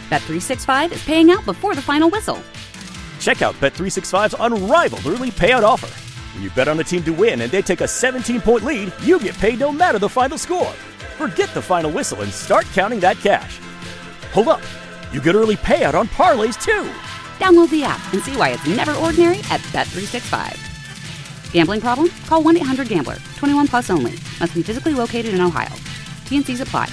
Bet365 is paying out before the final whistle. Check out Bet365's unrivaled early payout offer. When you bet on a team to win and they take a 17-point lead, you get paid no matter the final score. Forget the final whistle and start counting that cash. Hold up. You get early payout on parlays, too. Download the app and see why it's never ordinary at Bet365. Gambling problem? Call 1-800-GAMBLER. 21 plus only. Must be physically located in Ohio. T&Cs apply.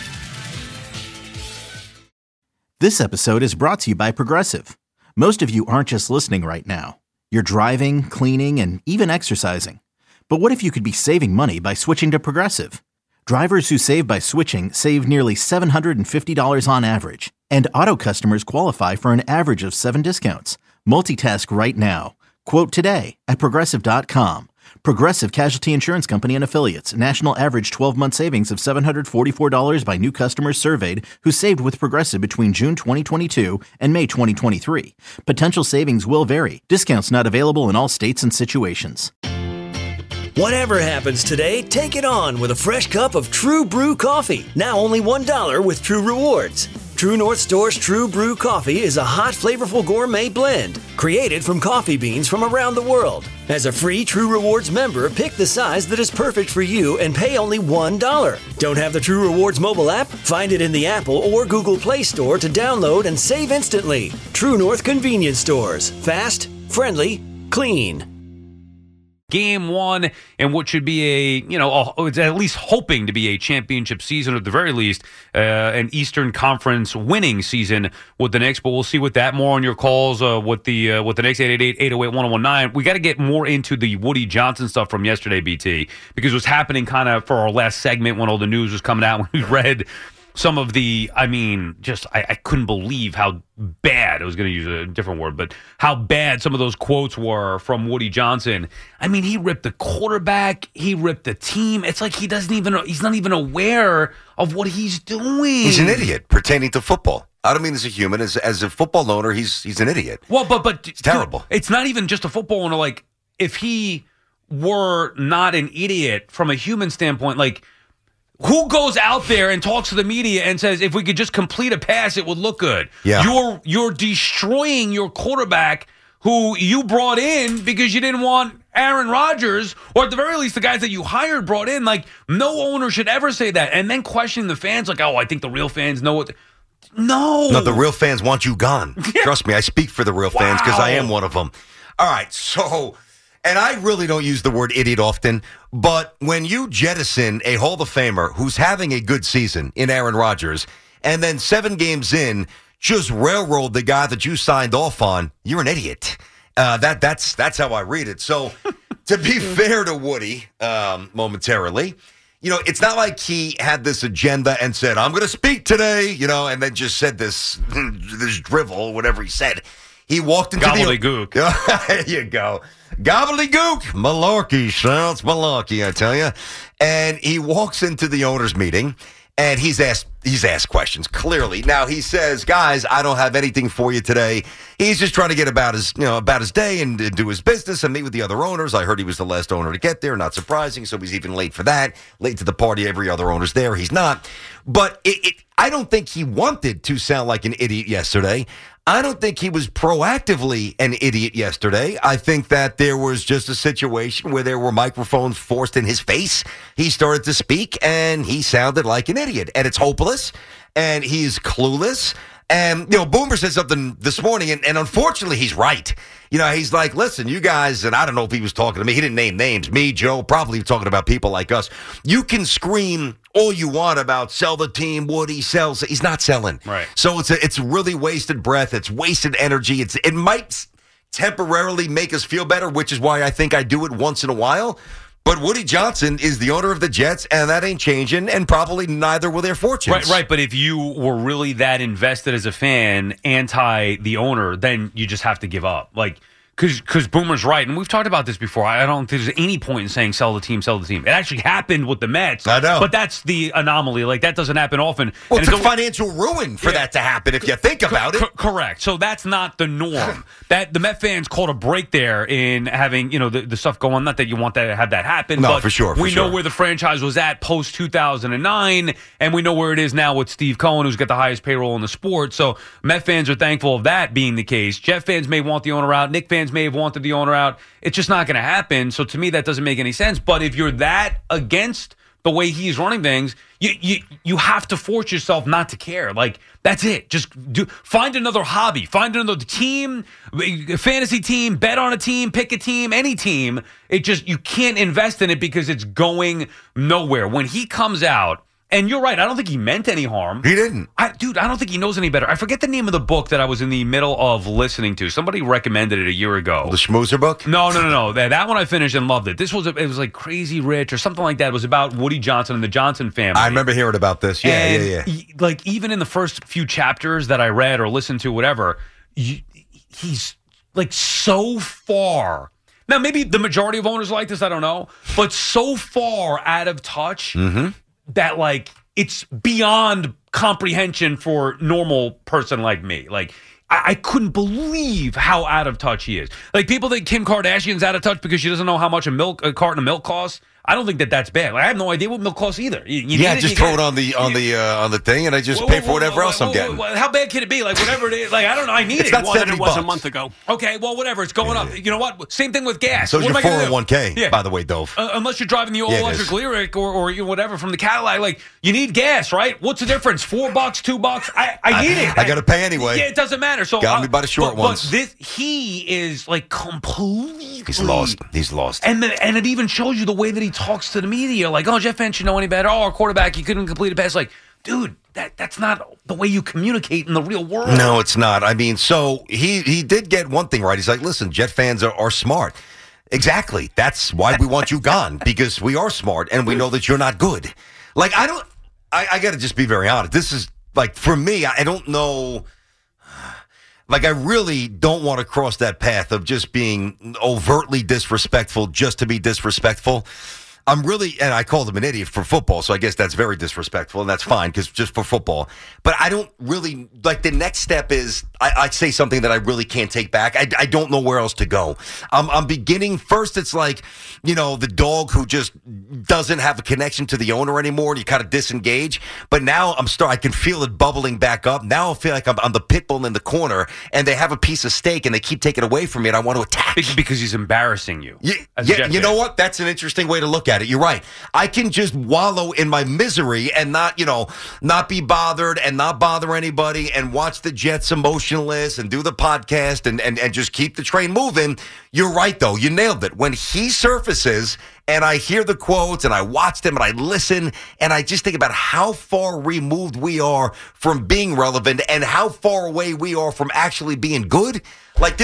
This episode is brought to you by Progressive. Most of you aren't just listening right now. You're driving, cleaning, and even exercising. But what if you could be saving money by switching to Progressive? Drivers who save by switching save nearly $750 on average. And auto customers qualify for an average of 7 discounts. Multitask right now. Quote today at Progressive.com. Progressive Casualty Insurance Company and Affiliates. National average 12-month savings of $744 by new customers surveyed who saved with Progressive between June 2022 and May 2023. Potential savings will vary. Discounts not available in all states and situations. Whatever happens today, take it on with a fresh cup of True Brew coffee. Now only $1 with True Rewards. True North Store's True Brew coffee is a hot, flavorful gourmet blend created from coffee beans from around the world. As a free True Rewards member, pick the size that is perfect for you and pay only $1. Don't have the True Rewards mobile app? Find it in the Apple or Google Play Store to download and save instantly. True North convenience stores. Fast, friendly, clean. Game one, and what should be it's at least hoping to be a championship season, or at the very least, an Eastern Conference winning season with the Knicks. But we'll see with that. More on your calls with the Knicks, 888-808-1019. We got to get more into the Woody Johnson stuff from yesterday, BT, because it was happening kind of for our last segment when all the news was coming out. When we read some of the, I couldn't believe how bad, I was going to use a different word, but how bad some of those quotes were from Woody Johnson. I mean, he ripped the quarterback, he ripped the team. It's like he's not even aware of what he's doing. He's an idiot pertaining to football. I don't mean as a human, as a football owner, he's an idiot. Well, but it's terrible. Dude, it's not even just a football owner. Like, if he were not an idiot from a human standpoint, like, who goes out there and talks to the media and says, if we could just complete a pass, it would look good? Yeah. You're destroying your quarterback who you brought in because you didn't want Aaron Rodgers, or at the very least the guys that you hired brought in. Like, no owner should ever say that. And then questioning the fans like, oh, I think the real fans know what. No, the real fans want you gone. Trust me, I speak for the real fans because I am one of them. All right, so... And I really don't use the word idiot often, but when you jettison a Hall of Famer who's having a good season in Aaron Rodgers, and then 7 games in, just railroad the guy that you signed off on, you're an idiot. That's how I read it. So to be fair to Woody, momentarily, it's not like he had this agenda and said, I'm going to speak today, and then just said this drivel, whatever he said. He walked into gobbledygook. There you go. Gobbledygook. Malarkey, sounds malarkey, I tell you. And he walks into the owners' meeting, and he's asked questions, clearly. Now, he says, guys, I don't have anything for you today. He's just trying to get about his day and do his business and meet with the other owners. I heard he was the last owner to get there. Not surprising, so he's even late for that. Late to the party, every other owner's there. He's not. But I don't think he wanted to sound like an idiot yesterday. I don't think he was proactively an idiot yesterday. I think that there was just a situation where there were microphones forced in his face. He started to speak, and he sounded like an idiot. And it's hopeless, and he's clueless. And, Boomer said something this morning, and unfortunately, he's right. He's like, listen, you guys, and I don't know if he was talking to me. He didn't name names. Me, Joe, probably talking about people like us. You can scream all you want about sell the team, Woody sells. He's not selling. Right. So it's really wasted breath. It's wasted energy. It might temporarily make us feel better, which is why I think I do it once in a while. But Woody Johnson is the owner of the Jets, and that ain't changing, and probably neither will their fortunes. Right. But if you were really that invested as a fan, anti the owner, then you just have to give up. Like, because Boomer's right, and we've talked about this before. I don't think there's any point in saying sell the team. It actually happened with the Mets. I know. But that's the anomaly. Like, that doesn't happen often. Well, and it's a financial ruin for that to happen if you think about it. Correct. So that's not the norm. That the Met fans called a break there in having, the stuff going on. Not that you want that to have that happen. No, but for sure. We know where the franchise was at post 2009, and we know where it is now with Steve Cohen, who's got the highest payroll in the sport. So Met fans are thankful of that being the case. Jet fans may want the owner out. Knick fans may have wanted the owner out. It's just not going to happen. So to me, that doesn't make any sense. But if you're that against the way he's running things, you have to force yourself not to care. Like, that's it. Just find another hobby. Find another team, a fantasy team, bet on a team, pick a team, any team. You can't invest in it because it's going nowhere. When he comes out, and you're right, I don't think he meant any harm. He didn't. I don't think he knows any better. I forget the name of the book that I was in the middle of listening to. Somebody recommended it a year ago. The Schmoozer book? No. That one I finished and loved it. It was like Crazy Rich or something like that. It was about Woody Johnson and the Johnson family. I remember hearing about this. Yeah. Like, even in the first few chapters that I read or listened to, whatever, he's like so far. Now, maybe the majority of owners like this, I don't know, but so far out of touch. Mm-hmm. That, like, it's beyond comprehension for normal person like me. Like, I couldn't believe how out of touch he is. Like, people think Kim Kardashian's out of touch because she doesn't know how much a carton of milk costs. I don't think that's bad. Like, I have no idea what milk costs either. Just throw it on the thing, and I just pay for whatever else I'm getting. How bad can it be? Like, whatever it is. Like, I don't know. I need it's it. Not more than it was $70. A month ago. Okay, well, whatever. It's going up. You know what? Same thing with gas. So is your 401k, by the way, Dove. Unless you're driving the all-electric Lyric or whatever from the Cadillac, like, you need gas, right? What's the difference? $4, $2? I need it. I got to pay anyway. Yeah, it doesn't matter. So got me by the short ones. But he is like completely. He's lost. And it even shows you the way that he talks to the media. Like, oh, Jeff Fans should know any better. Oh, our quarterback, he couldn't complete a pass. Like, dude, that's not the way you communicate in the real world. No, it's not. I mean, so he did get one thing right. He's like, listen, Jet fans are smart. Exactly. That's why we want you gone, because we are smart and we know that you're not good. Like, I got to just be very honest. This is, like, for me, I don't know. Like, I really don't want to cross that path of just being overtly disrespectful just to be disrespectful. I'm really, and I called him an idiot for football, so I guess that's very disrespectful, and that's fine, because just for football. But I don't really, like, the next step is, I say something that I really can't take back. I don't know where else to go. I'm beginning, first it's like, the dog who just doesn't have a connection to the owner anymore, and you kind of disengage. But now I can feel it bubbling back up. Now I feel like I'm the pit bull in the corner, and they have a piece of steak, and they keep taking it away from me, and I want to attack. Because he's embarrassing you. Yeah, you know what? That's an interesting way to look at it. You're right. I can just wallow in my misery and not be bothered and not bother anybody and watch the Jets emotionless and do the podcast and just keep the train moving. You're right, though. You nailed it. When he surfaces and I hear the quotes and I watch them and I listen and I just think about how far removed we are from being relevant and how far away we are from actually being good. Like,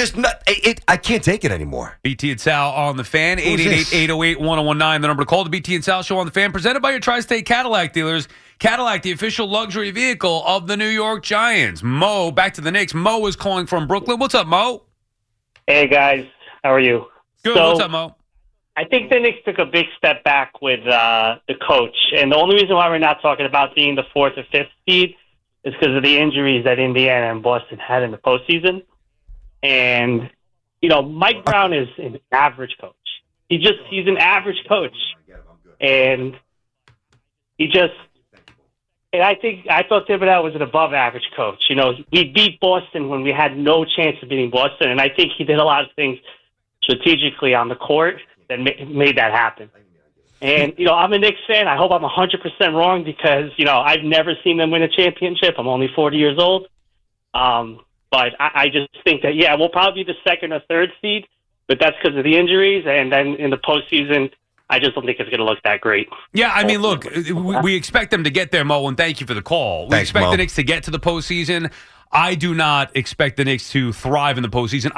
I can't take it anymore. BT and Sal on the Fan, 888-808-1019, the number to call. The BT and Sal Show on the Fan, presented by your Tri-State Cadillac dealers. Cadillac, the official luxury vehicle of the New York Giants. Mo, back to the Knicks. Mo is calling from Brooklyn. What's up, Mo? Hey, guys. How are you? Good. What's up, Mo? I think the Knicks took a big step back with the coach. And the only reason why we're not talking about being the 4th or 5th seed is because of the injuries that Indiana and Boston had in the postseason. And, Mike Brown is an average coach. He's an average coach. And I thought Thibodeau was an above average coach. We beat Boston when we had no chance of beating Boston. And I think he did a lot of things strategically on the court that made that happen. And, I'm a Knicks fan. I hope I'm 100% wrong because, I've never seen them win a championship. I'm only 40 years old. But I just think that, we'll probably be the 2nd or 3rd seed, but that's because of the injuries. And then in the postseason, I just don't think it's going to look that great. Yeah, I mean, look, we expect them to get there, Mo, and thank you for the call. We expect the Knicks to get to the postseason. I do not expect the Knicks to thrive in the postseason.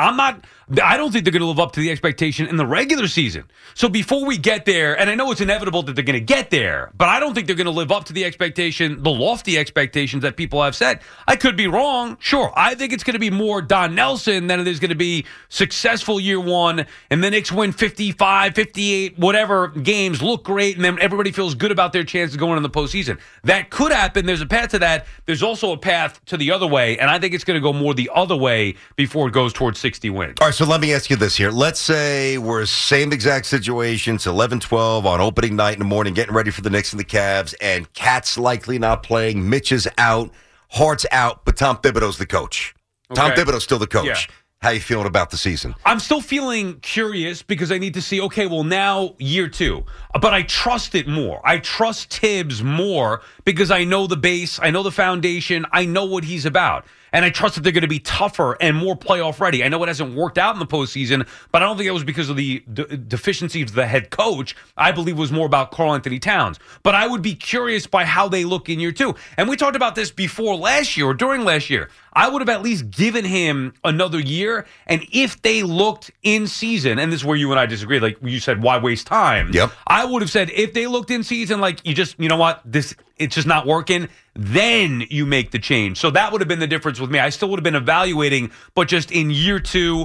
I don't think they're going to live up to the expectation in the regular season. So before we get there, and I know it's inevitable that they're going to get there, but I don't think they're going to live up to the expectation, the lofty expectations that people have set. I could be wrong. Sure. I think it's going to be more Don Nelson than it is going to be successful year one, and the Knicks win 55, 58, whatever games, look great, and then everybody feels good about their chances going in the postseason. That could happen. There's a path to that. There's also a path to the other way, and I think it's going to go more the other way before it goes towards 60 wins. All right, so let me ask you this here. Let's say we're same exact situation. It's 11-12 on opening night in the morning, getting ready for the Knicks and the Cavs, and Cat's likely not playing. Mitch is out. Hart's out, but Tom Thibodeau's the coach. Okay. Tom Thibodeau's still the coach. Yeah. How you feeling about the season? I'm still feeling curious because I need to see, okay, well, now year two. But I trust it more. I trust Tibbs more because I know the base, I know the foundation, I know what he's about. And I trust that they're going to be tougher and more playoff ready. I know it hasn't worked out in the postseason, but I don't think it was because of the deficiencies of the head coach. I believe it was more about Karl-Anthony Towns. But I would be curious by how they look in year two. And we talked about this before last year or during last year. I would have at least given him another year. And if they looked in season, and this is where you and I disagree, like you said, why waste time? Yep. I would have said if they looked in season, like you know what, it's just not working, then you make the change. So that would have been the difference with me. I still would have been evaluating, but just in year two,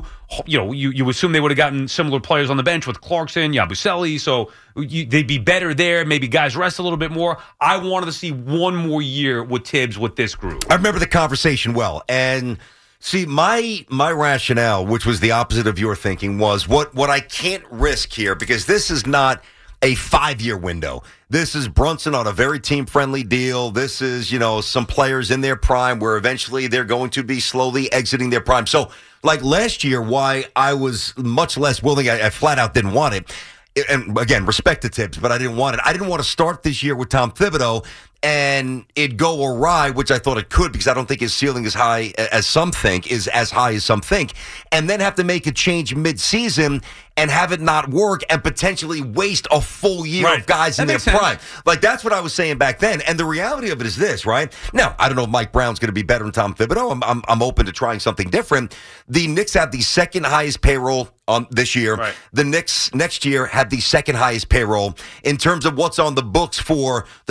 you assume they would have gotten similar players on the bench with Clarkson, Yabusele, so they'd be better there. Maybe guys rest a little bit more. I wanted to see one more year with Tibbs with this group. I remember the conversation well, and see, my rationale, which was the opposite of your thinking, was what I can't risk here, because this is not a 5-year window. This is Brunson on a very team-friendly deal. This is, some players in their prime where eventually they're going to be slowly exiting their prime. So, like last year, why I was much less willing, I flat out didn't want it. And again, respect to Tibbs, but I didn't want it. I didn't want to start this year with Tom Thibodeau and it go awry, which I thought it could, because I don't think his ceiling is high as some think, is as high as some think, and then have to make a change mid-season and have it not work and potentially waste a full year of guys in their prime. Like, that's what I was saying back then. And the reality of it is this, right? Now, I don't know if Mike Brown's going to be better than Tom Thibodeau. I'm open to trying something different. The Knicks have the second highest payroll this year. Right. The Knicks next year have the second highest payroll. In terms of what's on the books for the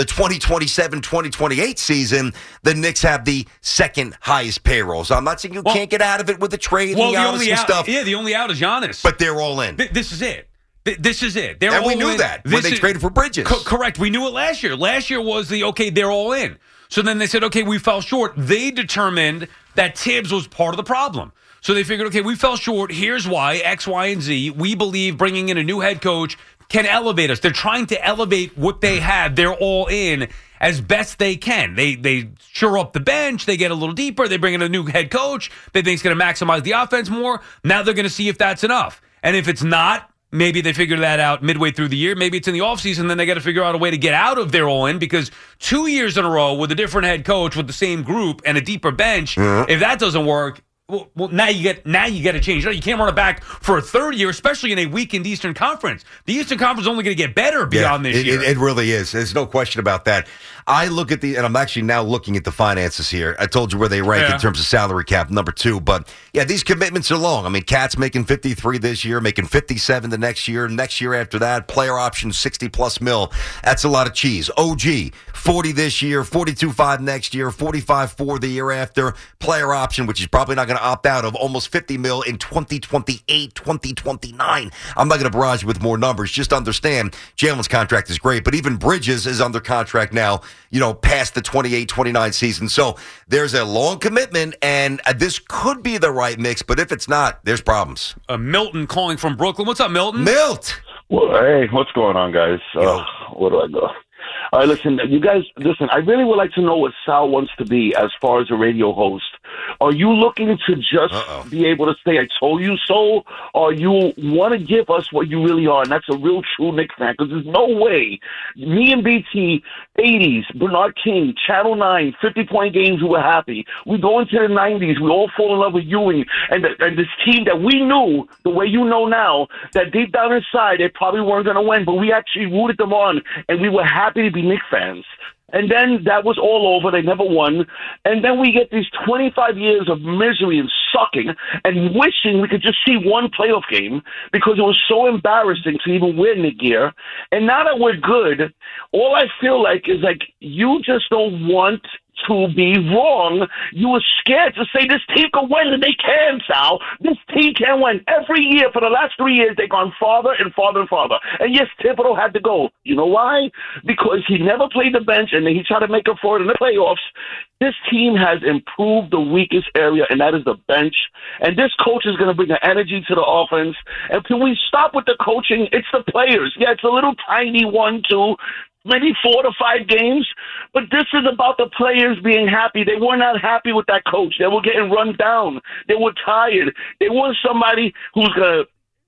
2027-2028 season, the Knicks have the second highest payroll. So I'm not saying you can't get out of it with the trade and Giannis and stuff. Yeah, the only out is Giannis. But they're all in. This is it. This is it. And we knew that when they traded for Bridges. Correct. We knew it last year. Last year was they're all in. So then they said, okay, we fell short. They determined that Tibbs was part of the problem. So they figured, okay, we fell short. Here's why, X, Y, and Z. We believe bringing in a new head coach can elevate us. They're trying to elevate what they have. They're all in as best they can. They shore up the bench. They get a little deeper. They bring in a new head coach. They think it's going to maximize the offense more. Now they're going to see if that's enough. And if it's not, maybe they figure that out midway through the year. Maybe it's in the offseason. Then they got to figure out a way to get out of their all-in, because 2 years in a row with a different head coach with the same group and a deeper bench, if that doesn't work, well, now you get a change. You can't run it back for a third year, especially in a weakened Eastern Conference. The Eastern Conference is only going to get better beyond this year. It really is. There's no question about that. I look at and I'm actually now looking at the finances here. I told you where they rank in terms of salary cap, number 2. But yeah, these commitments are long. I mean, Cat's making 53 this year, making 57 the next year. Next year after that, player option 60+ mil. That's a lot of cheese. OG 40 this year, 42.5 next year, 45.4 the year after. Player option, which is probably not going to opt out of, almost 50 mil in 2028, 2029. I'm not going to barrage you with more numbers. Just understand, Jalen's contract is great, but even Bridges is under contract now, past the 28-29 season. So there's a long commitment, and this could be the right mix, but if it's not, there's problems. Milton calling from Brooklyn. What's up, Milton? Milt! Well, hey, what's going on, guys? Where do I go? All right, listen, you guys, I really would like to know what Sal wants to be as far as a radio host. Are you looking to just be able to say, I told you so, or you want to give us what you really are? And that's a real true Knicks fan, because there's no way. Me and BT, 80s, Bernard King, Channel 9, 50-point games, we were happy. We go into the 90s, we all fall in love with Ewing, and this team that we knew, the way you know now, that deep down inside, they probably weren't going to win, but we actually rooted them on, and we were happy to be Knicks fans. And then that was all over. They never won. And then we get these 25 years of misery and sucking and wishing we could just see one playoff game because it was so embarrassing to even wear Nick gear. And now that we're good, all I feel like is like you just don't want to be wrong. You were scared to say this team can win, and they can, Sal. This team can win. Every year for the last 3 years, they've gone farther and farther and farther. And yes, Thibodeau had to go. You know why? Because he never played the bench, and then he tried to make up for it in the playoffs. This team has improved the weakest area, and that is the bench. And this coach is going to bring the energy to the offense. And can we stop with the coaching? It's the players. Yeah, it's a little tiny 1, 2, maybe 4 to 5 games, but this is about the players being happy. They were not happy with that coach. They were getting run down. They were tired. They want somebody who's going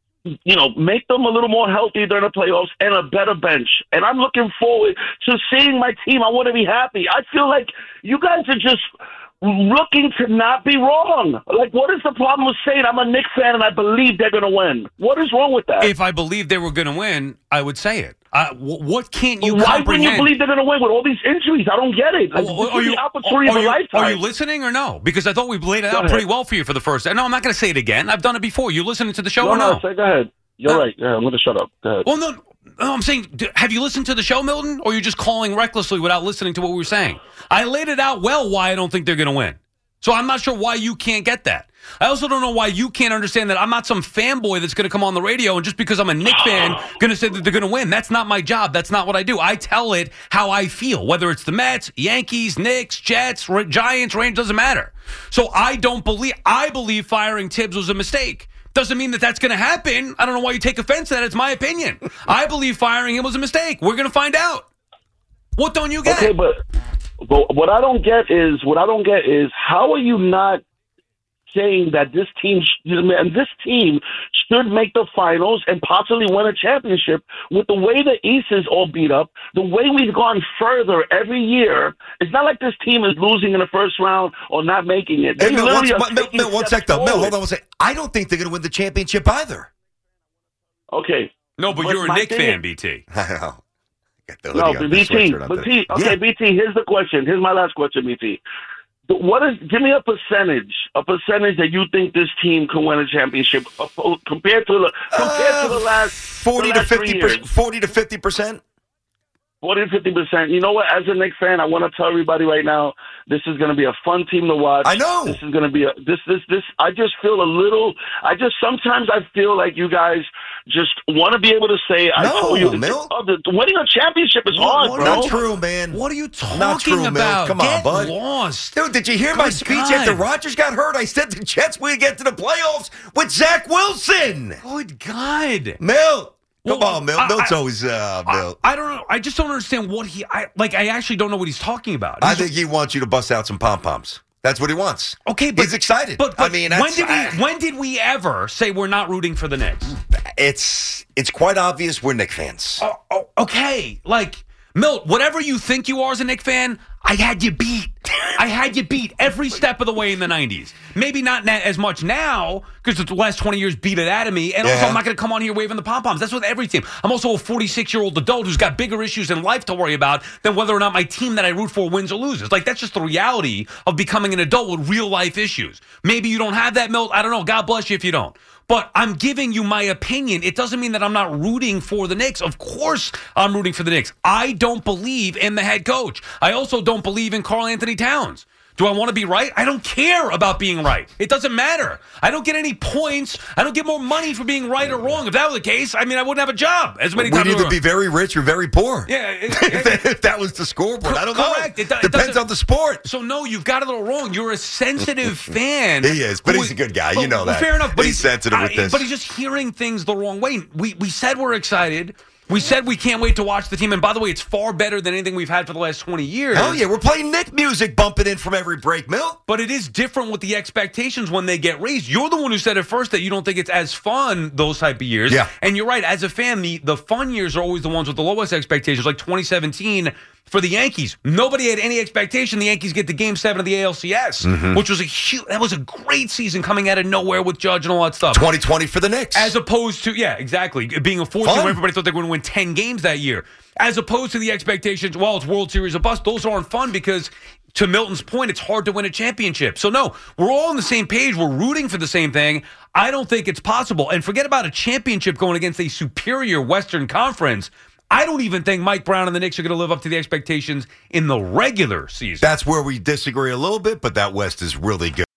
to, make them a little more healthy during the playoffs and a better bench. And I'm looking forward to seeing my team. I want to be happy. I feel like you guys are just looking to not be wrong. Like, what is the problem with saying I'm a Knicks fan and I believe they're going to win? What is wrong with that? If I believed they were going to win, I would say it. What can't you comprehend? Why wouldn't you believe they're going to win with all these injuries? I don't get it. Like, this is the opportunity of a lifetime. Are you listening or no? Because I thought we laid it out pretty well for you for the first. No, I'm not going to say it again. I've done it before. You listening to the show or no? No, go ahead. You're right. Yeah, I'm going to shut up. Go ahead. Well, no, I'm saying, have you listened to the show, Milton? Or are you just calling recklessly without listening to what we were saying? I laid it out well why I don't think they're going to win. So I'm not sure why you can't get that. I also don't know why you can't understand that I'm not some fanboy that's going to come on the radio and just because I'm a Knicks fan going to say that they're going to win. That's not my job. That's not what I do. I tell it how I feel, whether it's the Mets, Yankees, Knicks, Jets, Giants, Rangers, doesn't matter. So I believe firing Tibbs was a mistake. Doesn't mean that that's going to happen. I don't know why you take offense to that. It's my opinion. I believe firing him was a mistake. We're going to find out. What don't you get? Okay, but what I don't get is how are you not saying that this team should make the finals and possibly win a championship with the way the East is all beat up, the way we've gone further every year. It's not like this team is losing in the first round or not making it. Hey, Mill, one sec, though. Mill, hold on one sec. I don't think they're going to win the championship either. Okay. No, but you're a Knicks fan, BT. I know. No, BT. BT, here's the question. Here's my last question, BT. Give me a percentage that you think this team can win a championship compared to the last 40 to 50%. 40 to 50%. 40 to 50%. You know what? As a Knicks fan, I want to tell everybody right now, this is going to be a fun team to watch. I know. This is going to be I just feel sometimes I feel like you guys just want to be able to say, I told you. Winning a championship is hard, bro. Not true, man. What are you talking Not true, about? Mill. Come on, bud. Lost. Dude, did you hear my speech after Rodgers got hurt? I said the Jets would get to the playoffs with Zach Wilson. Good God. Mill. Come on, Mill. Mill's always Mill. I don't know. I just don't understand what I actually don't know what he's talking about. I think he wants you to bust out some pom-poms. That's what he wants. Okay, but he's excited. But I mean, when did we ever say we're not rooting for the Knicks? It's quite obvious we're Knicks fans. Okay, like Milt, whatever you think you are as a Knicks fan, I had you beat. I had you beat every step of the way in the 90s. Maybe not as much now, because the last 20 years beat it out of me. And also, I'm not going to come on here waving the pom-poms. That's with every team. I'm also a 46-year-old adult who's got bigger issues in life to worry about than whether or not my team that I root for wins or loses. Like, that's just the reality of becoming an adult with real-life issues. Maybe you don't have that, Milt. I don't know. God bless you if you don't. But I'm giving you my opinion. It doesn't mean that I'm not rooting for the Knicks. Of course I'm rooting for the Knicks. I don't believe in the head coach. I also don't believe in Karl Anthony Towns. Do I want to be right? I don't care about being right. It doesn't matter. I don't get any points. I don't get more money for being right or wrong. If that were the case, I mean, I wouldn't have a job as many times. We'd either be very rich or very poor. Yeah. If that was the scoreboard. I don't correct. know. It depends on the sport. So, no, you've got it a little wrong. You're a sensitive fan. He is, but he's a good guy. You know that. Fair enough. But he's sensitive with this. But he's just hearing things the wrong way. We said we're excited. We said we can't wait to watch the team. And by the way, it's far better than anything we've had for the last 20 years. Hell yeah, we're playing Knick music bumping in from every break, Mill. But it is different with the expectations when they get raised. You're the one who said at first that you don't think it's as fun those type of years. Yeah. And you're right. As a fan, the fun years are always the ones with the lowest expectations. Like 2017 for the Yankees. Nobody had any expectation the Yankees get to Game 7 of the ALCS, which was that was a great season coming out of nowhere with Judge and all that stuff. 2020 for the Knicks. As opposed to, exactly, being a 4-2 where everybody thought they were going to win 10 games that year. As opposed to the expectations, well, it's World Series or bust. Those aren't fun because, to Milton's point, it's hard to win a championship. So, no, we're all on the same page. We're rooting for the same thing. I don't think it's possible. And forget about a championship going against a superior Western Conference. I don't even think Mike Brown and the Knicks are going to live up to the expectations in the regular season. That's where we disagree a little bit, but that West is really good.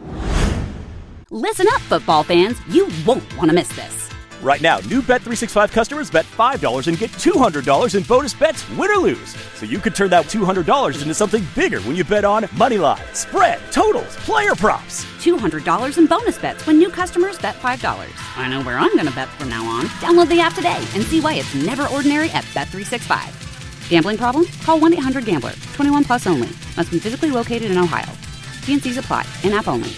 Listen up, football fans. You won't want to miss this. Right now, new Bet365 customers bet $5 and get $200 in bonus bets, win or lose. So you could turn that $200 into something bigger when you bet on moneyline, spread, totals, player props. $200 in bonus bets when new customers bet $5. I know where I'm going to bet from now on. Download the app today and see why it's never ordinary at Bet365. Gambling problem? Call 1-800-GAMBLER. 21 plus only. Must be physically located in Ohio. T&Cs apply. In-app only.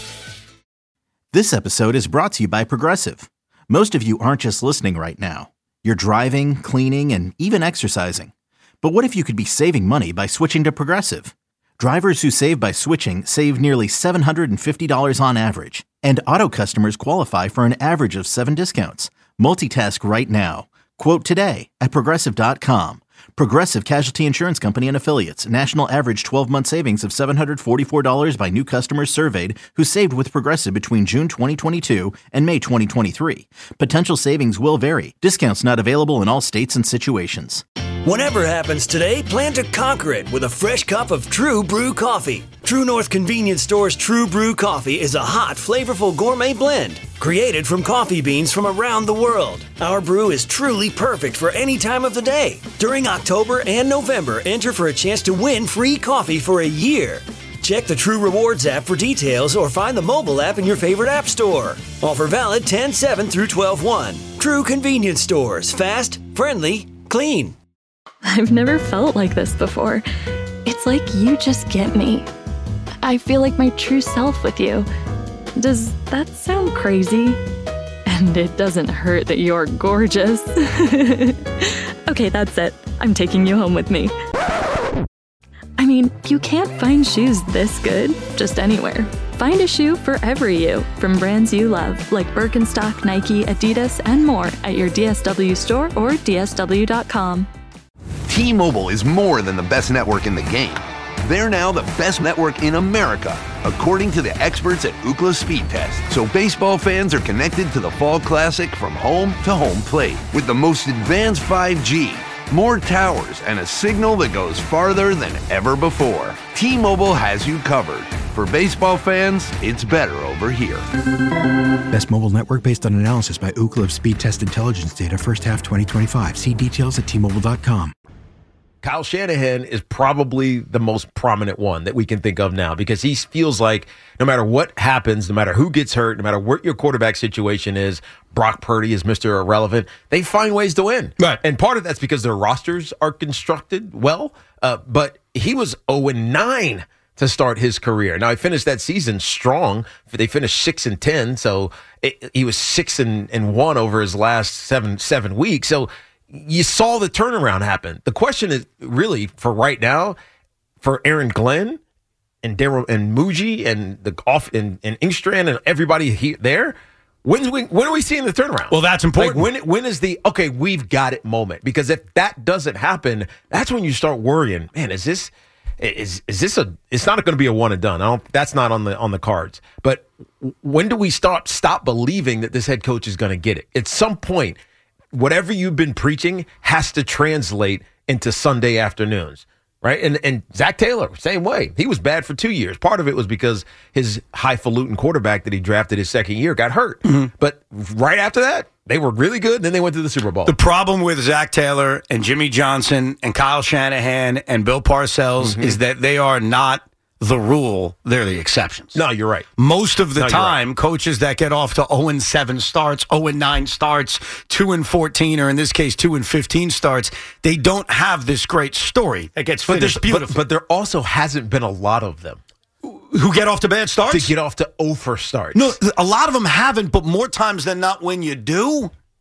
This episode is brought to you by Progressive. Most of you aren't just listening right now. You're driving, cleaning, and even exercising. But what if you could be saving money by switching to Progressive? Drivers who save by switching save nearly $750 on average. And auto customers qualify for an average of 7 discounts. Multitask right now. Quote today at Progressive.com. Progressive Casualty Insurance Company and Affiliates. National average 12-month savings of $744 by new customers surveyed who saved with Progressive between June 2022 and May 2023. Potential savings will vary. Discounts not available in all states and situations. Whatever happens today, plan to conquer it with a fresh cup of True Brew coffee. True North Convenience Store's True Brew coffee is a hot, flavorful gourmet blend created from coffee beans from around the world. Our brew is truly perfect for any time of the day. During October and November, enter for a chance to win free coffee for a year. Check the True Rewards app for details or find the mobile app in your favorite app store. Offer valid 10/7 through 12/1. True Convenience Stores. Fast, friendly, clean. I've never felt like this before. It's like you just get me. I feel like my true self with you. Does that sound crazy? And it doesn't hurt that you're gorgeous. Okay, that's it. I'm taking you home with me. I mean, you can't find shoes this good just anywhere. Find a shoe for every you from brands you love, like Birkenstock, Nike, Adidas, and more at your DSW store or DSW.com. T-Mobile is more than the best network in the game. They're now the best network in America, according to the experts at Ookla Speed Test. So baseball fans are connected to the Fall Classic from home to home plate with the most advanced 5G, more towers, and a signal that goes farther than ever before. T-Mobile has you covered. For baseball fans, it's better over here. Best mobile network based on analysis by Ookla of Speed Test Intelligence data first half 2025. See details at T-Mobile.com. Kyle Shanahan is probably the most prominent one that we can think of now because he feels like no matter what happens, no matter who gets hurt, no matter what your quarterback situation is, Brock Purdy is Mr. Irrelevant, they find ways to win. Right. And part of that's because their rosters are constructed well, but he was 0-9 to start his career. Now, he finished that season strong. They finished 6-10, so he was 6-1 over his last seven weeks. So you saw the turnaround happen. The question is really for right now, for Aaron Glenn and Daryl and Muji and and Ingstrand and everybody there. When are we seeing the turnaround? Well, that's important. Like when is the okay? We've got it moment? Because if that doesn't happen, that's when you start worrying. Man, is this it's not going to be a one and done. That's not on the cards. But when do we stop believing that this head coach is going to get it? At some point, whatever you've been preaching has to translate into Sunday afternoons, right? And Zach Taylor, same way. He was bad for 2 years. Part of it was because his highfalutin quarterback that he drafted his second year got hurt. Mm-hmm. But right after that, they were really good, and then they went to the Super Bowl. The problem with Zach Taylor and Jimmy Johnson and Kyle Shanahan and Bill Parcells is that they are not the rule, they're the exceptions. No, you're right. Most of the time, coaches that get off to 0-7 starts, 0-9 starts, 2-14, or in this case, 2-15 starts, they don't have this great story that gets finished beautifully. But there also hasn't been a lot of them. Who get off to bad starts? To get off to 0 for starts. No, a lot of them haven't, but more times than not when you do,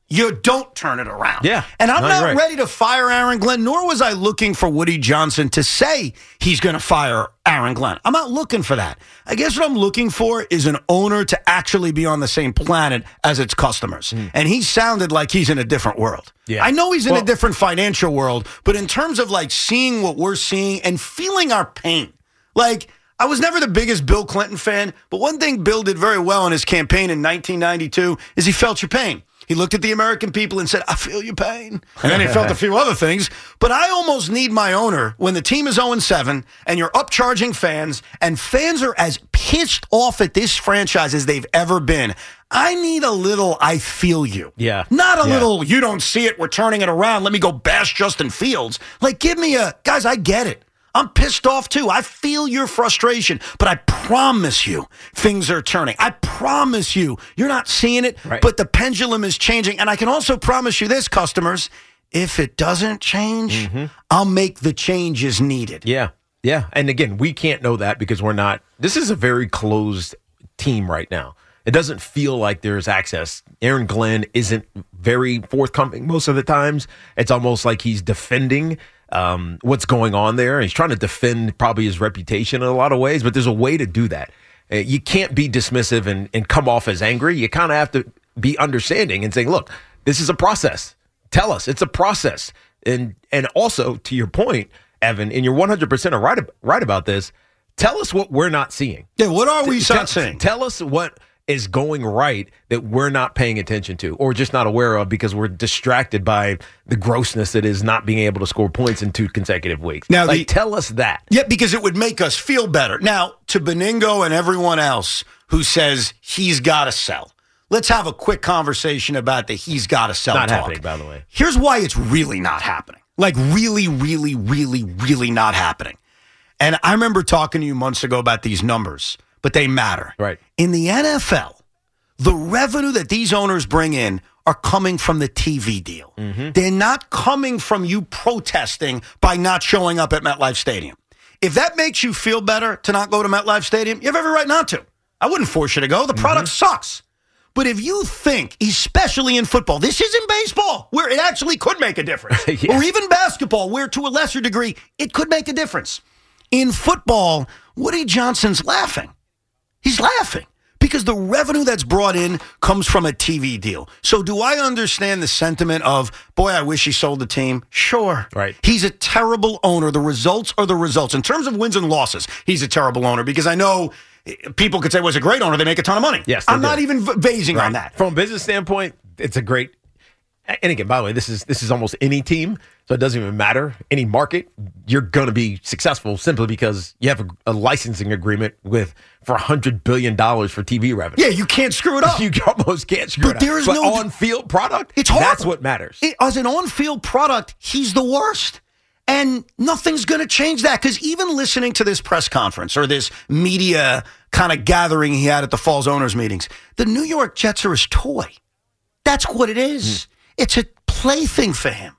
you don't turn it around. Yeah. And I'm No, not you're right. ready to fire Aaron Glenn, nor was I looking for Woody Johnson to say he's going to fire Aaron Glenn. I'm not looking for that. I guess what I'm looking for is an owner to actually be on the same planet as its customers. And he sounded like he's in a different world. Yeah. I know he's in a different financial world, but in terms of like seeing what we're seeing and feeling our pain, like I was never the biggest Bill Clinton fan, but one thing Bill did very well in his campaign in 1992 is he felt your pain. He looked at the American people and said, I feel your pain. And then he felt a few other things. But I almost need my owner when the team is 0-7 and you're upcharging fans and fans are as pissed off at this franchise as they've ever been. I need a little I feel you. Yeah. Not a little you don't see it, we're turning it around. Let me go bash Justin Fields. Like, give me guys, I get it. I'm pissed off too. I feel your frustration, but I promise you things are turning. I promise you you're not seeing it, but the pendulum is changing. And I can also promise you this, customers, if it doesn't change, I'll make the changes needed. Yeah. Yeah. And again, we can't know that because we're not. This is a very closed team right now. It doesn't feel like there's access. Aaron Glenn isn't very forthcoming most of the times. It's almost like he's defending what's going on there. He's trying to defend probably his reputation in a lot of ways, but there's a way to do that. You can't be dismissive and come off as angry. You kind of have to be understanding and saying, look, this is a process. Tell us it's a process. And also, to your point, Evan, and you're 100% right about this, tell us what we're not seeing. Yeah, what are we not seeing? Tell us what is going right that we're not paying attention to or just not aware of because we're distracted by the grossness that is not being able to score points in 2 consecutive weeks. Now, tell us that. Yeah, because it would make us feel better. Now, to Beningo and everyone else who says he's got to sell, let's have a quick conversation about the he's got to sell Not talk. happening, by the way. Here's why it's really not happening. Like really, really, really, really not happening. And I remember talking to you months ago about these numbers, but they matter. Right. In the NFL, the revenue that these owners bring in are coming from the TV deal. They're not coming from you protesting by not showing up at MetLife Stadium. If that makes you feel better to not go to MetLife Stadium, you have every right not to. I wouldn't force you to go. The product sucks. But if you think, especially in football, this isn't baseball, where it actually could make a difference, or even basketball, where to a lesser degree, it could make a difference. In football, Woody Johnson's laughing. He's laughing because the revenue that's brought in comes from a TV deal. So do I understand the sentiment of, boy, I wish he sold the team? Sure. Right. He's a terrible owner. The results are the results. In terms of wins and losses, he's a terrible owner because I know people could say, well, he's a great owner. They make a ton of money. Yes, I'm not even basing on that. From a business standpoint, it's a great. And again, by the way, this is almost any team, so it doesn't even matter. Any market, you're going to be successful simply because you have a licensing agreement for $100 billion for TV revenue. Yeah, you can't screw it up. You almost can't screw it up. There is no on-field product, it's horrible. That's what matters. As an on-field product, he's the worst. And nothing's going to change that because even listening to this press conference or this media kind of gathering he had at the Falls owners meetings, the New York Jets are his toy. That's what it is. It's a plaything for him.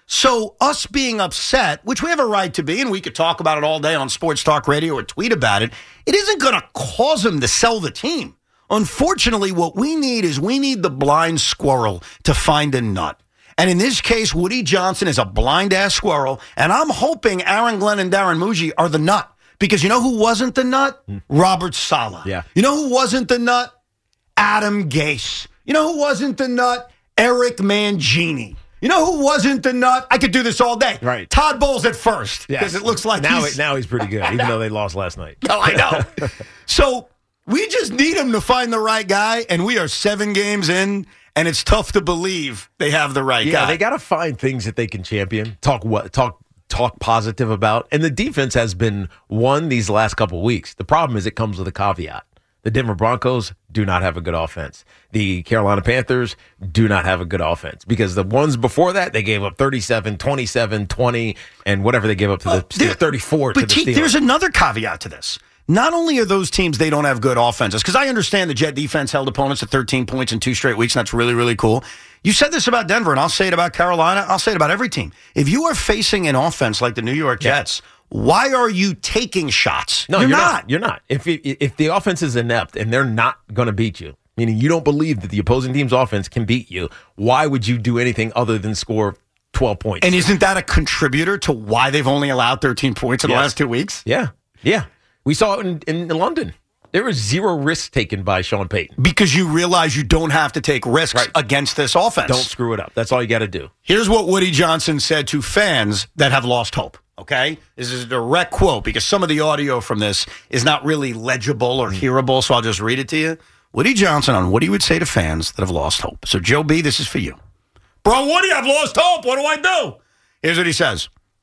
So us being upset, which we have a right to be, and we could talk about it all day on Sports Talk Radio or tweet about it, it isn't going to cause him to sell the team. Unfortunately, what we need is the blind squirrel to find a nut. And in this case, Woody Johnson is a blind-ass squirrel, and I'm hoping Aaron Glenn and Darren Muji are the nut. Because you know who wasn't the nut? Robert Saleh. Yeah. You know who wasn't the nut? Adam Gase. You know who wasn't the nut? Eric Mangini. You know who wasn't the nut? I could do this all day. Right. Todd Bowles at first. Because it looks like now he's pretty good, even though they lost last night. No, I know. So we just need him to find the right guy, and we are 7 games in, and it's tough to believe they have the right guy. Yeah, they got to find things that they can champion, talk positive about. And the defense has been won these last couple of weeks. The problem is it comes with a caveat. The Denver Broncos do not have a good offense. The Carolina Panthers do not have a good offense because the ones before that, they gave up 37, 27, 20, and whatever they gave up to the Steelers, 34 to the Steelers. There's another caveat to this. Not only are those teams, they don't have good offenses, because I understand the Jet defense held opponents to 13 points in 2 straight weeks, and that's really, really cool. You said this about Denver, and I'll say it about Carolina. I'll say it about every team. If you are facing an offense like the New York Jets, why are you taking shots? No, you're not. You're not. If the offense is inept and they're not going to beat you, meaning you don't believe that the opposing team's offense can beat you, why would you do anything other than score 12 points? And isn't that a contributor to why they've only allowed 13 points in the last 2 weeks? Yeah. We saw it in London. There was zero risk taken by Sean Payton. Because you realize you don't have to take risks against this offense. Don't screw it up. That's all you got to do. Here's what Woody Johnson said to fans that have lost hope, okay? This is a direct quote because some of the audio from this is not really legible or hearable, so I'll just read it to you. Woody Johnson on what he would say to fans that have lost hope. So, Joe B., this is for you. Bro, Woody, I've lost hope. What do I do? Here's what he says.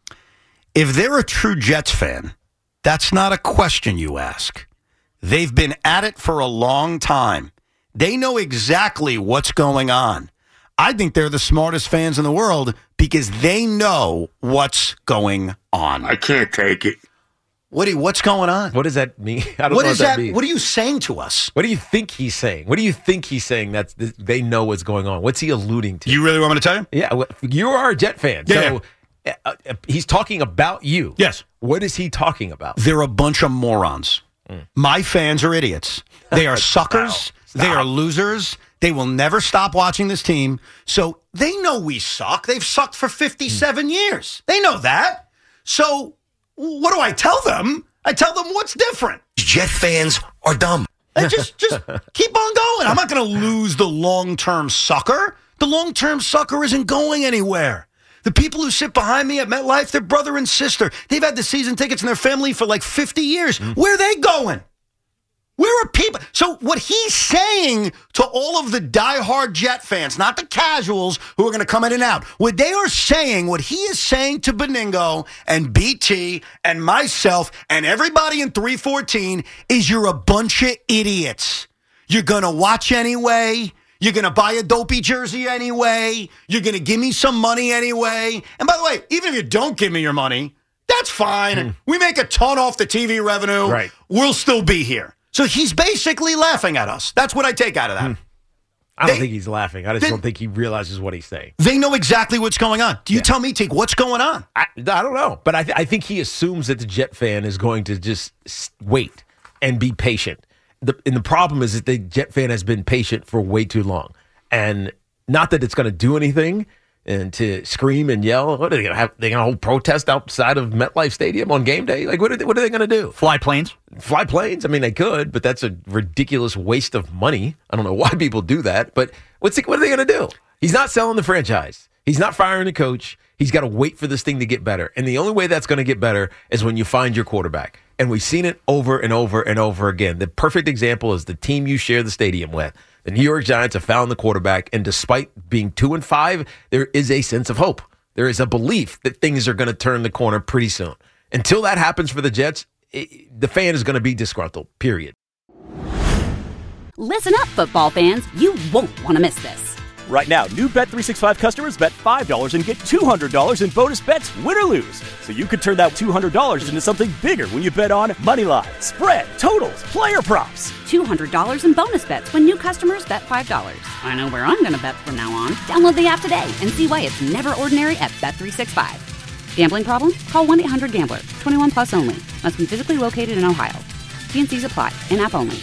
If they're a true Jets fan, that's not a question you ask. They've been at it for a long time. They know exactly what's going on. I think they're the smartest fans in the world because they know what's going on. I can't take it. Woody, what's going on? What does that mean? I don't know what that means. What are you saying to us? What do you think he's saying? What do you think he's saying that they know what's going on? What's he alluding to? You really want me to tell you? Yeah, you are a Jet fan. Yeah, he's talking about you. Yes. What is he talking about? They're a bunch of morons. My fans are idiots. They are suckers. They are losers. They will never stop watching this team. So they know we suck. They've sucked for 57 years. They know that. So what do I tell them? I tell them what's different. Jet fans are dumb. And just keep on going. I'm not going to lose the long-term sucker. The long-term sucker isn't going anywhere. The people who sit behind me at MetLife, they're brother and sister. They've had the season tickets in their family for like 50 years. Where are they going? Where are people? So what he's saying to all of the diehard Jet fans, not the casuals who are going to come in and out, what they are saying, what he is saying to Beningo and BT and myself and everybody in 314 is you're a bunch of idiots. You're going to watch anyway. You're going to buy a dopey jersey anyway. You're going to give me some money anyway. And by the way, even if you don't give me your money, that's fine. We make a ton off the TV revenue. Right. We'll still be here. So he's basically laughing at us. That's what I take out of that. I don't think he's laughing. I just don't think he realizes what he's saying. They know exactly what's going on. Do you tell me, Teague, what's going on? I don't know. But I think he assumes that the Jet fan is going to just wait and be patient. And the problem is that the Jet fan has been patient for way too long. And not that it's going to do anything and to scream and yell. What are they going to have? They're going to hold protest outside of MetLife Stadium on game day? Like, what are they going to do? Fly planes? Fly planes? I mean, they could, but that's a ridiculous waste of money. I don't know why people do that, but what are they going to do? He's not selling the franchise. He's not firing the coach. He's got to wait for this thing to get better. And the only way that's going to get better is when you find your quarterback. And we've seen it over and over and over again. The perfect example is the team you share the stadium with. The New York Giants have found the quarterback, and despite being 2-5, there is a sense of hope. There is a belief that things are going to turn the corner pretty soon. Until that happens for the Jets, the fan is going to be disgruntled, period. Listen up, football fans. You won't want to miss this. Right now, new Bet365 customers bet $5 and get $200 in bonus bets, win or lose. So you could turn that $200 into something bigger when you bet on moneyline, spread, totals, player props. $200 in bonus bets when new customers bet $5. I know where I'm going to bet from now on. Download the app today and see why it's never ordinary at Bet365. Gambling problem? Call 1-800-GAMBLER. 21 plus only. Must be physically located in Ohio. T&Cs apply. In-app only.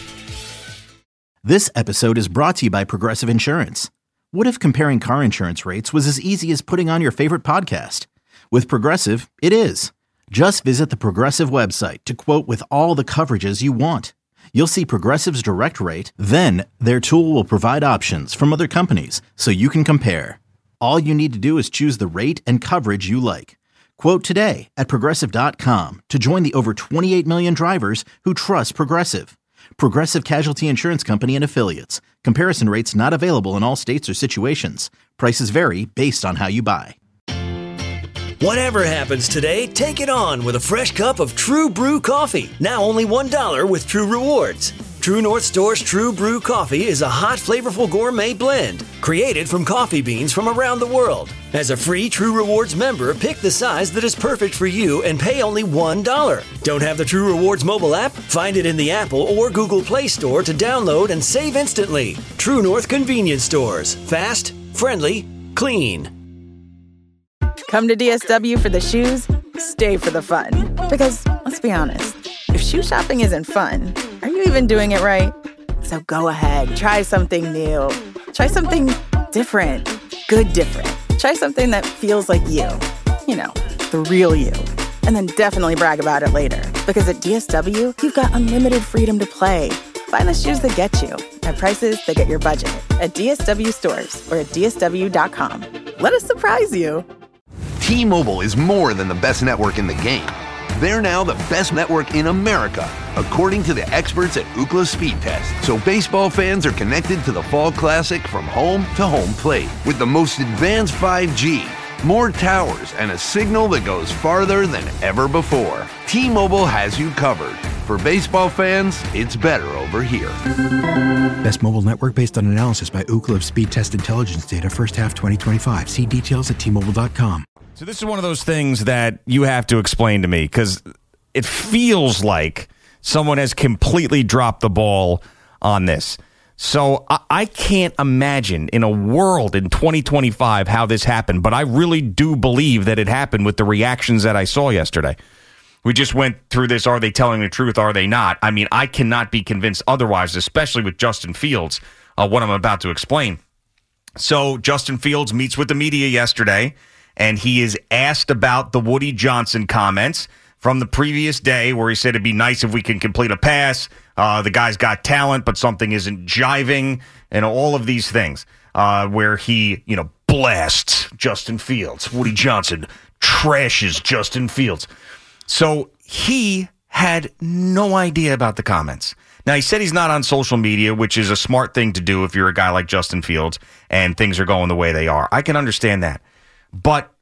This episode is brought to you by Progressive Insurance. What if comparing car insurance rates was as easy as putting on your favorite podcast? With Progressive, it is. Just visit the Progressive website to quote with all the coverages you want. You'll see Progressive's direct rate, then their tool will provide options from other companies so you can compare. All you need to do is choose the rate and coverage you like. Quote today at Progressive.com to join the over 28 million drivers who trust Progressive. Progressive Casualty Insurance Company and Affiliates. Comparison rates not available in all states or situations. Prices vary based on how you buy. Whatever happens today, take it on with a fresh cup of True Brew coffee. Now only $1 with True Rewards. True North Store's True Brew coffee is a hot, flavorful gourmet blend created from coffee beans from around the world. As a free True Rewards member, pick the size that is perfect for you and pay only $1. Don't have the True Rewards mobile app? Find it in the Apple or Google Play Store to download and save instantly. True North Convenience Stores. Fast, friendly, clean. Come to DSW for the shoes, stay for the fun. Because, let's be honest, if shoe shopping isn't fun, are you even doing it right? So go ahead, try something new. Try something different. Good different. Try something that feels like you. You know, the real you. And then definitely brag about it later. Because at DSW, you've got unlimited freedom to play. Find the shoes that get you at prices that get your budget at DSW stores or at DSW.com. Let us surprise you. T-Mobile is more than the best network in the game. They're now the best network in America, according to the experts at Ookla Speed Test. So baseball fans are connected to the Fall Classic from home to home plate with the most advanced 5G, more towers, and a signal that goes farther than ever before. T-Mobile has you covered. For baseball fans, it's better over here. Best mobile network based on analysis by Ookla of Speed Test Intelligence data first half 2025. See details at T-Mobile.com. So this is one of those things that you have to explain to me because it feels like someone has completely dropped the ball on this. So I can't imagine in a world in 2025 how this happened, but I really do believe that it happened with the reactions that I saw yesterday. We just went through this. Are they telling the truth? Are they not? I mean, I cannot be convinced otherwise, especially with Justin Fields, what I'm about to explain. So Justin Fields meets with the media yesterday, and he is asked about the Woody Johnson comments from the previous day where he said it'd be nice if we can complete a pass. The guy's got talent, but something isn't jiving, and all of these things where he, blasts Justin Fields. Woody Johnson trashes Justin Fields. So he had no idea about the comments. Now, he said he's not on social media, which is a smart thing to do if you're a guy like Justin Fields and things are going the way they are. I can understand that. But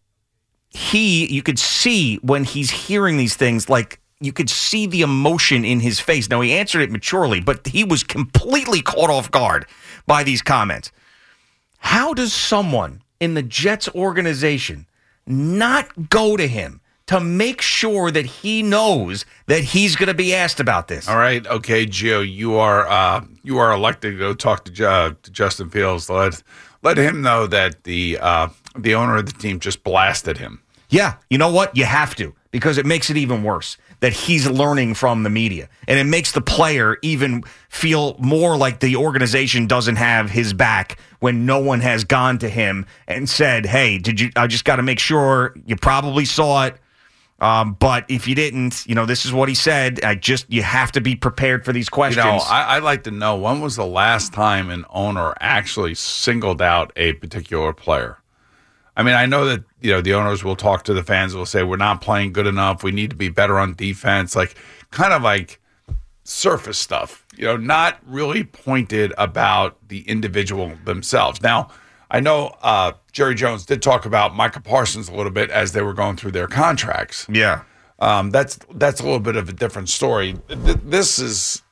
you could see when he's hearing these things, like you could see the emotion in his face. Now, he answered it maturely, but he was completely caught off guard by these comments. How does someone in the Jets organization not go to him to make sure that he knows that he's going to be asked about this? All right, okay, Gio, you are elected to go talk to Justin Fields. Let him know that the owner of the team just blasted him. Yeah, you know what? You have to, because it makes it even worse that he's learning from the media, and it makes the player even feel more like the organization doesn't have his back when no one has gone to him and said, "Hey, I just got to make sure you probably saw it." But if you didn't, this is what he said. You have to be prepared for these questions. I'd like to know, when was the last time an owner actually singled out a particular player? I mean, I know that, the owners will talk to the fans, will say, we're not playing good enough. We need to be better on defense. Kind of like surface stuff, not really pointed about the individual themselves. Now, I know Jerry Jones did talk about Micah Parsons a little bit as they were going through their contracts. Yeah. That's a little bit of a different story. This is,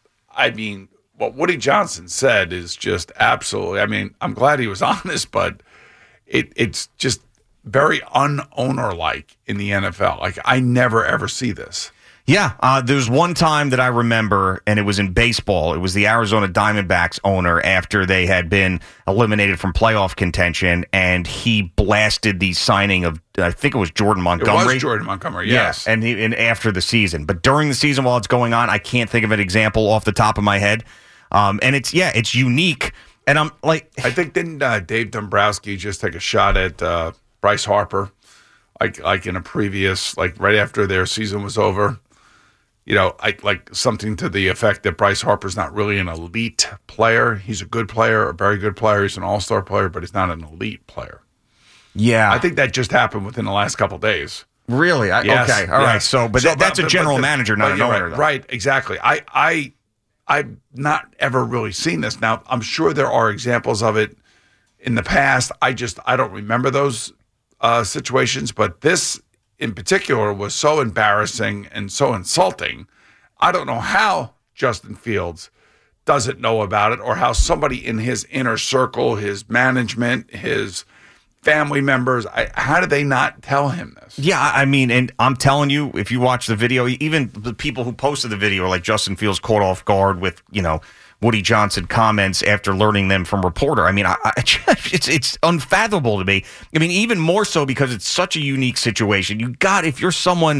what Woody Johnson said is just absolutely, I'm glad he was honest, but it's just very un-owner-like in the NFL. I never, ever see this. Yeah, there's one time that I remember, and it was in baseball. It was the Arizona Diamondbacks owner after they had been eliminated from playoff contention, and he blasted the signing of, I think it was Jordan Montgomery. It was Jordan Montgomery, yes. Yeah, and after the season. But during the season while it's going on, I can't think of an example off the top of my head. And it's unique. And I'm like, I think didn't Dave Dombrowski just take a shot at Bryce Harper, like in a previous, right after their season was over? Something to the effect that Bryce Harper's not really an elite player. He's a good player, a very good player. He's an all-star player, but he's not an elite player. Yeah. I think that just happened within the last couple of days. Really? Yes, okay. All right. So, that's a general manager, not an owner. Right. Exactly. I've not ever really seen this. Now, I'm sure there are examples of it in the past. I don't remember those situations, but this in particular was so embarrassing and so insulting. I don't know how Justin Fields doesn't know about it, or how somebody in his inner circle, his management, his family members, how did they not tell him this? Yeah, and I'm telling you, if you watch the video, even the people who posted the video are like, Justin Fields caught off guard with, Woody Johnson comments after learning them from reporter. It's unfathomable to me. Even more so because it's such a unique situation. If you're someone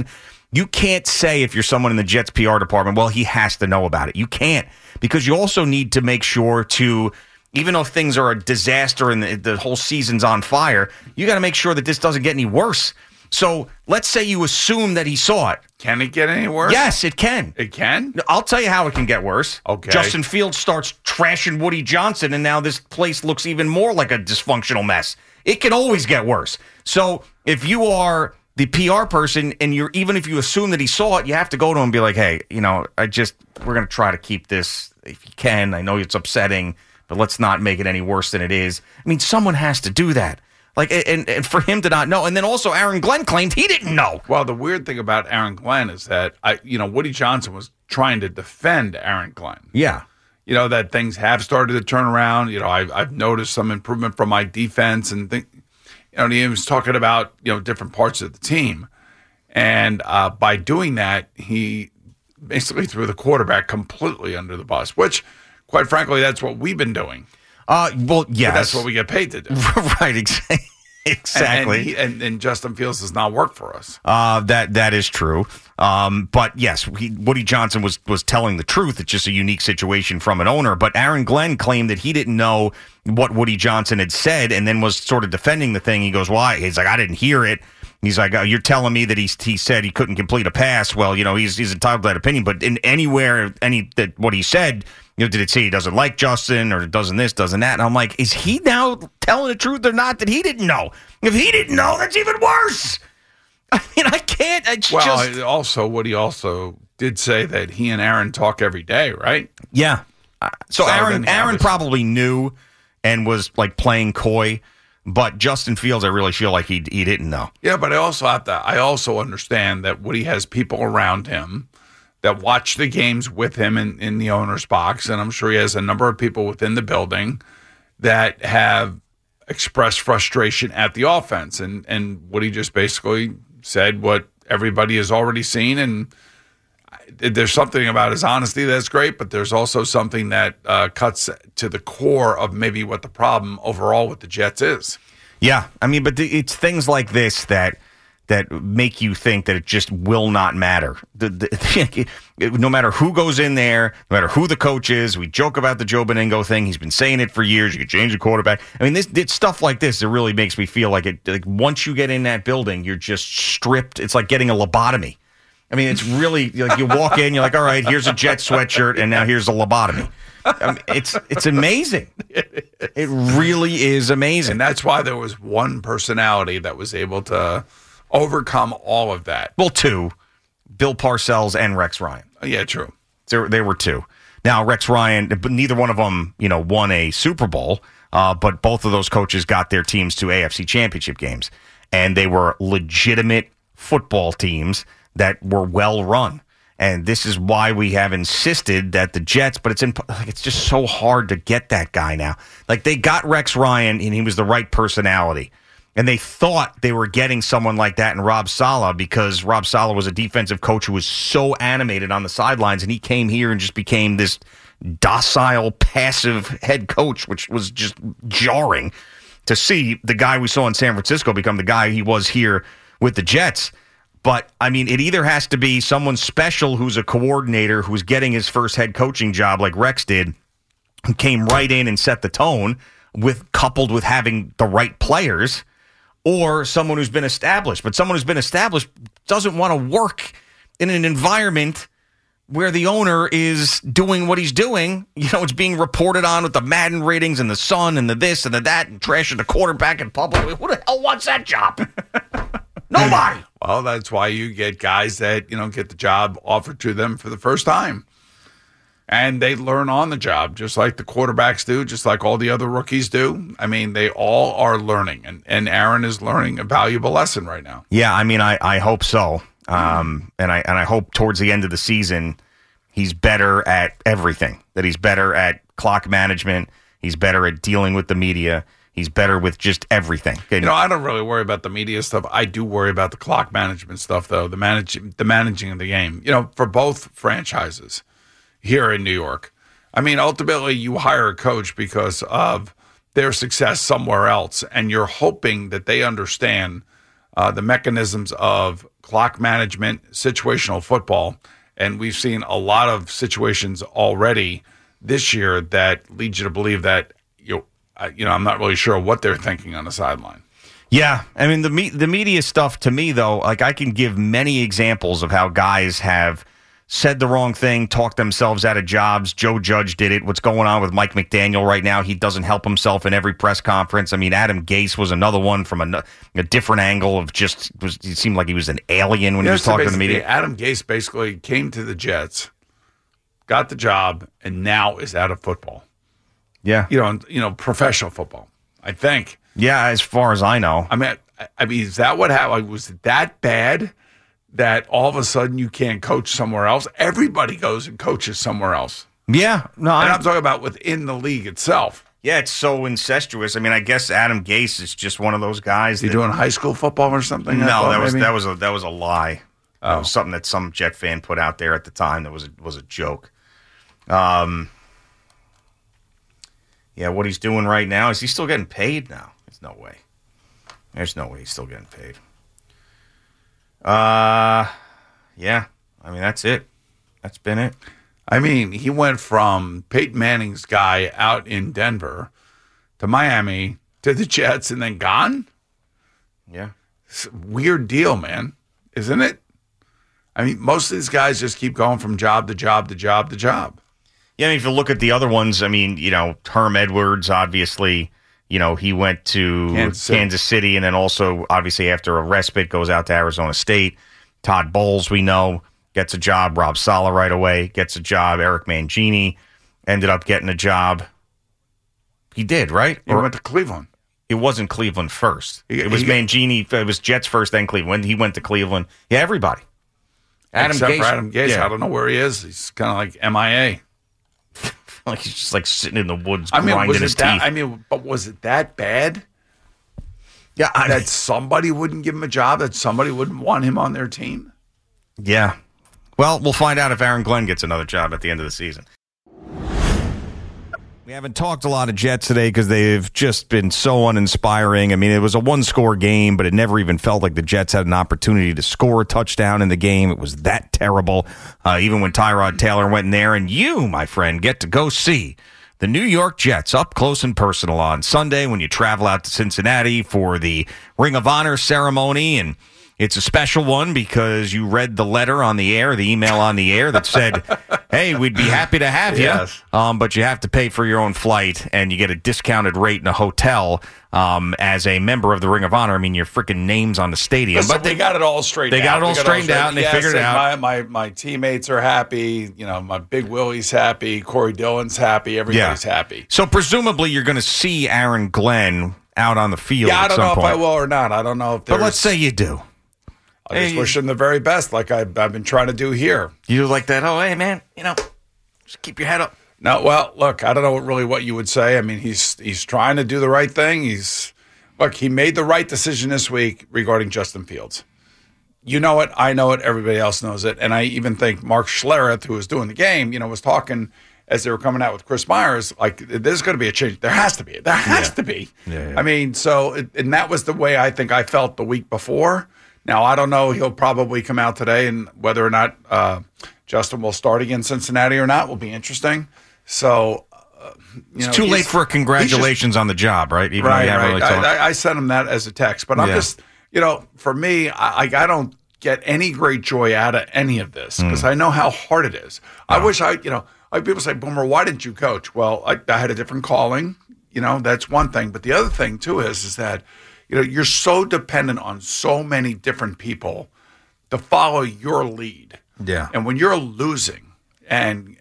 You can't say if you're someone in the Jets PR department, well, he has to know about it. You can't, because you also need to make sure to, even though things are a disaster and the whole season's on fire, you got to make sure that this doesn't get any worse. So let's say you assume that he saw it. Can it get any worse? Yes, it can. It can? I'll tell you how it can get worse. Okay. Justin Fields starts trashing Woody Johnson, and now this place looks even more like a dysfunctional mess. It can always get worse. So if you are the PR person, and even if you assume that he saw it, you have to go to him and be like, hey, we're going to try to keep this if you can. I know it's upsetting, but let's not make it any worse than it is. I mean, someone has to do that. Like, and for him to not know. And then also Aaron Glenn claimed he didn't know. Well, the weird thing about Aaron Glenn is that, Woody Johnson was trying to defend Aaron Glenn. Yeah. That things have started to turn around. I've noticed some improvement from my defense and he was talking about, different parts of the team. And by doing that, he basically threw the quarterback completely under the bus, which, quite frankly, that's what we've been doing. Well, yes. But that's what we get paid to do. Right, exactly. And Justin Fields does not work for us. That is true. But yes, Woody Johnson was telling the truth. It's just a unique situation from an owner. But Aaron Glenn claimed that he didn't know what Woody Johnson had said, and then was sort of defending the thing. He goes, "Why?" He's like, "I didn't hear it." He's like, "You're telling me that he said he couldn't complete a pass." Well, he's entitled to that opinion. But in what he said. Did it say he doesn't like Justin or doesn't this, doesn't that? And I'm like, is he now telling the truth or not that he didn't know? If he didn't know, that's even worse. I mean, I can't. Woody also did say that he and Aaron talk every day, right? Yeah. So Aaron probably knew and was like playing coy, but Justin Fields, I really feel like he didn't know. Yeah, but I also understand that Woody has people around him that watch the games with him in the owner's box, and I'm sure he has a number of people within the building that have expressed frustration at the offense. And Woody just basically said what everybody has already seen, and there's something about his honesty that's great, but there's also something that cuts to the core of maybe what the problem overall with the Jets is. Yeah, I mean, but it's things like this that make you think that it just will not matter. No matter who goes in there, no matter who the coach is, we joke about the Joe Beningo thing. He's been saying it for years. You can change the quarterback. I mean, it's stuff like this that really makes me feel like it. Like once you get in that building, you're just stripped. It's like getting a lobotomy. I mean, it's really like you walk in, you're like, all right, here's a Jet sweatshirt, and now here's a lobotomy. I mean, it's amazing. It really is amazing. And that's why there was one personality that was able to overcome all of that. Well, two, Bill Parcells and Rex Ryan. Yeah, true. There were two. Now, Rex Ryan, but neither one of them, won a Super Bowl, but both of those coaches got their teams to AFC Championship games, and they were legitimate football teams that were well run. And this is why we have insisted that the Jets, but it's just so hard to get that guy now. Like they got Rex Ryan, and he was the right personality. And they thought they were getting someone like that in Rob Saleh because Rob Saleh was a defensive coach who was so animated on the sidelines, and he came here and just became this docile, passive head coach, which was just jarring to see the guy we saw in San Francisco become the guy he was here with the Jets. But, I mean, it either has to be someone special who's a coordinator who's getting his first head coaching job like Rex did, who came right in and set the tone, coupled with having the right players, or someone who's been established. But someone who's been established doesn't want to work in an environment where the owner is doing what he's doing. It's being reported on with the Madden ratings and the Sun and the this and the that and trashing the quarterback in public. Who the hell wants that job? Nobody. Well, that's why you get guys that, get the job offered to them for the first time. And they learn on the job, just like the quarterbacks do, just like all the other rookies do. I mean, they all are learning, and Aaron is learning a valuable lesson right now. Yeah, I mean, I hope so. And I hope towards the end of the season, he's better at everything, that he's better at clock management, he's better at dealing with the media, he's better with just everything. I don't really worry about the media stuff. I do worry about the clock management stuff, though, the managing of the game, for both franchises here in New York. I mean, ultimately, you hire a coach because of their success somewhere else, and you're hoping that they understand the mechanisms of clock management, situational football. And we've seen a lot of situations already this year that lead you to believe that, I'm not really sure what they're thinking on the sideline. Yeah, I mean, the media stuff to me, though, like I can give many examples of how guys have said the wrong thing, talked themselves out of jobs. Joe Judge did it. What's going on with Mike McDaniel right now? He doesn't help himself in every press conference. I mean, Adam Gase was another one from a different angle of it seemed like he was an alien when he was talking to the media. Adam Gase basically came to the Jets, got the job, and now is out of football. Yeah. Professional football, I think. Yeah, as far as I know. I mean, is that what happened? Was it that bad that all of a sudden you can't coach somewhere else? Everybody goes and coaches somewhere else. Yeah. No, I'm talking about within the league itself. Yeah, it's so incestuous. I mean, I guess Adam Gase is just one of those guys. You doing high school football or something? No, that was a lie. Oh. That was something that some Jet fan put out there at the time that was a joke. Yeah, what he's doing right now, is he still getting paid now? There's no way. There's no way he's still getting paid. Yeah. I mean, that's it. That's been it. I mean, he went from Peyton Manning's guy out in Denver to Miami to the Jets and then gone? Yeah. It's a weird deal, man. Isn't it? I mean, most of these guys just keep going from job to job to job to job. Yeah, I mean, if you look at the other ones, I mean, Herm Edwards, obviously, he went to Kansas City, and then also, obviously, after a respite, goes out to Arizona State. Todd Bowles, we know, gets a job. Rob Saleh right away gets a job. Eric Mangini ended up getting a job. He did, right? He went to Cleveland. It wasn't Cleveland first. It was Mangini. It was Jets first, then Cleveland. When he went to Cleveland, yeah, everybody. Except for Adam Gase. Yeah. I don't know where he is. He's kind of like MIA. Like he's just like sitting in the woods grinding his teeth. But was it that bad? Yeah, that somebody wouldn't give him a job, that somebody wouldn't want him on their team? Yeah. Well, we'll find out if Aaron Glenn gets another job at the end of the season. We haven't talked a lot of Jets today because they've just been so uninspiring. I mean, it was a one-score game, but it never even felt like the Jets had an opportunity to score a touchdown in the game. It was that terrible. Even when Tyrod Taylor went in there, and you, my friend, get to go see the New York Jets up close and personal on Sunday when you travel out to Cincinnati for the Ring of Honor ceremony. And it's a special one because you read the letter on the air, the email on the air that said, hey, we'd be happy to have you, but you have to pay for your own flight, and you get a discounted rate in a hotel as a member of the Ring of Honor. I mean, your freaking name's on the stadium. Listen, but they got it all straightened out. They got it all straightened out, and they figured it out. My teammates are happy. My Big Willie's happy. Corey Dillon's happy. Everybody's happy. So presumably you're going to see Aaron Glenn out on the field I at don't some know point. if I will or not. I don't know if there's... But let's say you do. I just wish him the very best, like I've been trying to do here. You like that? Oh, hey, man, just keep your head up. No, well, look, I don't know really what you would say. I mean, he's trying to do the right thing. He made the right decision this week regarding Justin Fields. You know it, I know it, everybody else knows it, and I even think Mark Schlereth, who was doing the game, was talking as they were coming out with Chris Myers, like, there's going to be a change. There has to be. There has to be. Yeah. I mean, and that was the way I think I felt the week before. Now, I don't know. He'll probably come out today, and whether or not Justin will start against Cincinnati or not will be interesting. So, it's too late for a congratulations on the job, right? Even right, though you haven't really talked. I sent him that as a text, but I'm just, for me, I don't get any great joy out of any of this because I know how hard it is. I wish people say, Boomer, why didn't you coach? Well, I had a different calling. That's one thing. But the other thing, too, is that, you're so dependent on so many different people to follow your lead. Yeah. And when you're losing and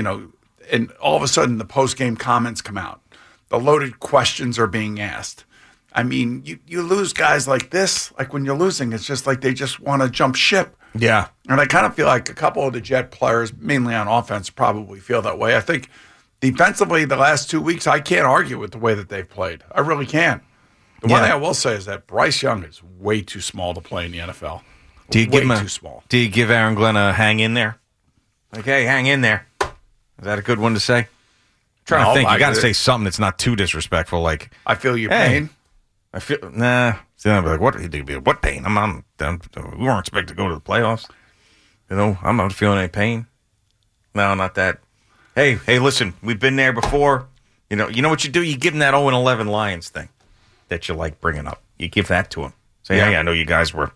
all of a sudden the post-game comments come out, the loaded questions are being asked. I mean, you lose guys like this, like when you're losing, it's just like they just want to jump ship. Yeah. And I kind of feel like a couple of the Jet players, mainly on offense, probably feel that way. I think defensively the last 2 weeks, I can't argue with the way that they've played. I really can't. The one thing I will say is that Bryce Young is way too small to play in the NFL. Do you too small. Do you give Aaron Glenn a hang in there? Okay, hang in there. Is that a good one to say? I'm trying to think. You got to say something that's not too disrespectful. Like, I feel your pain. I feel So then I'd be like, what pain? We weren't expected to go to the playoffs. I'm not feeling any pain. No, not that. Hey, listen, we've been there before. You know what you do? You give them that 0-11 Lions thing that you like bringing up. You give that to them. Say, hey, I know you guys were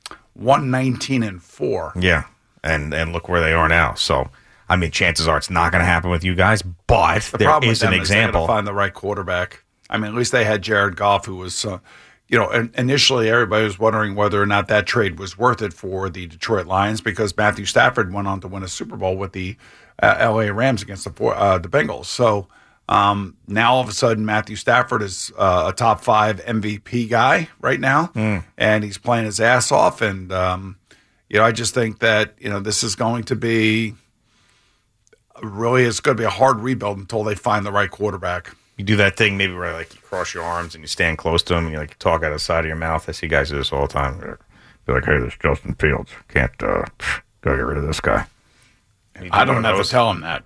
119-4. Yeah, and look where they are now. So, I mean, chances are it's not going to happen with you guys, but there is an example. To find the right quarterback. I mean, at least they had Jared Goff, who was, initially everybody was wondering whether or not that trade was worth it for the Detroit Lions because Matthew Stafford went on to win a Super Bowl with the L.A. Rams against the Bengals. So now all of a sudden Matthew Stafford is a top 5 MVP guy right now, and he's playing his ass off. And I just think that this is going to be it's going to be a hard rebuild until they find the right quarterback. You do that thing maybe where like you cross your arms and you stand close to him and you like talk out of the side of your mouth. I see guys do this all the time. Be like, hey, this Justin Fields. Can't go get rid of this guy. I don't have to tell him that.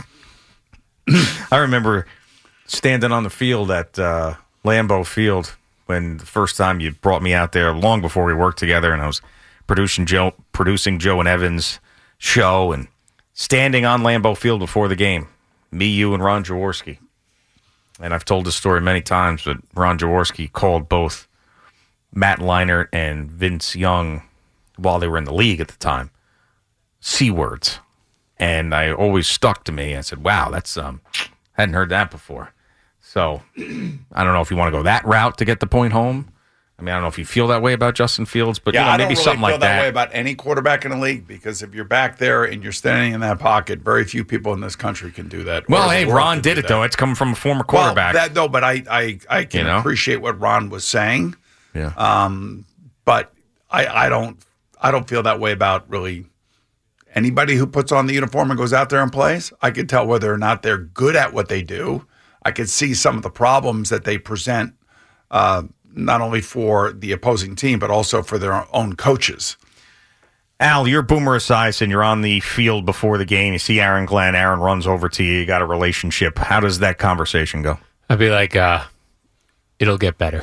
I remember standing on the field at Lambeau Field when the first time you brought me out there, long before we worked together, and I was producing Joe and Evan's show and standing on Lambeau Field before the game. Me, you, and Ron Jaworski. And I've told this story many times, but Ron Jaworski called both Matt Leinart and Vince Young, while they were in the league at the time, C words. And I always stuck to me. I said, wow, that's hadn't heard that before. So I don't know if you want to go that route to get the point home. I mean, I don't know if you feel that way about Justin Fields, but I maybe don't something really like feel that way about any quarterback in the league because if you're back there and you're standing in that pocket, very few people in this country can do that. Well, hey, Ron did it though. It's coming from a former quarterback. But I can appreciate what Ron was saying. Yeah. But I don't feel that way about really anybody who puts on the uniform and goes out there and plays. I can tell whether or not they're good at what they do. I could see some of the problems that they present. Not only for the opposing team, but also for their own coaches. Al, you're Boomer Esiason. You're on the field before the game. You see Aaron Glenn. Aaron runs over to you. You got a relationship. How does that conversation go? I'd be like, it'll get better.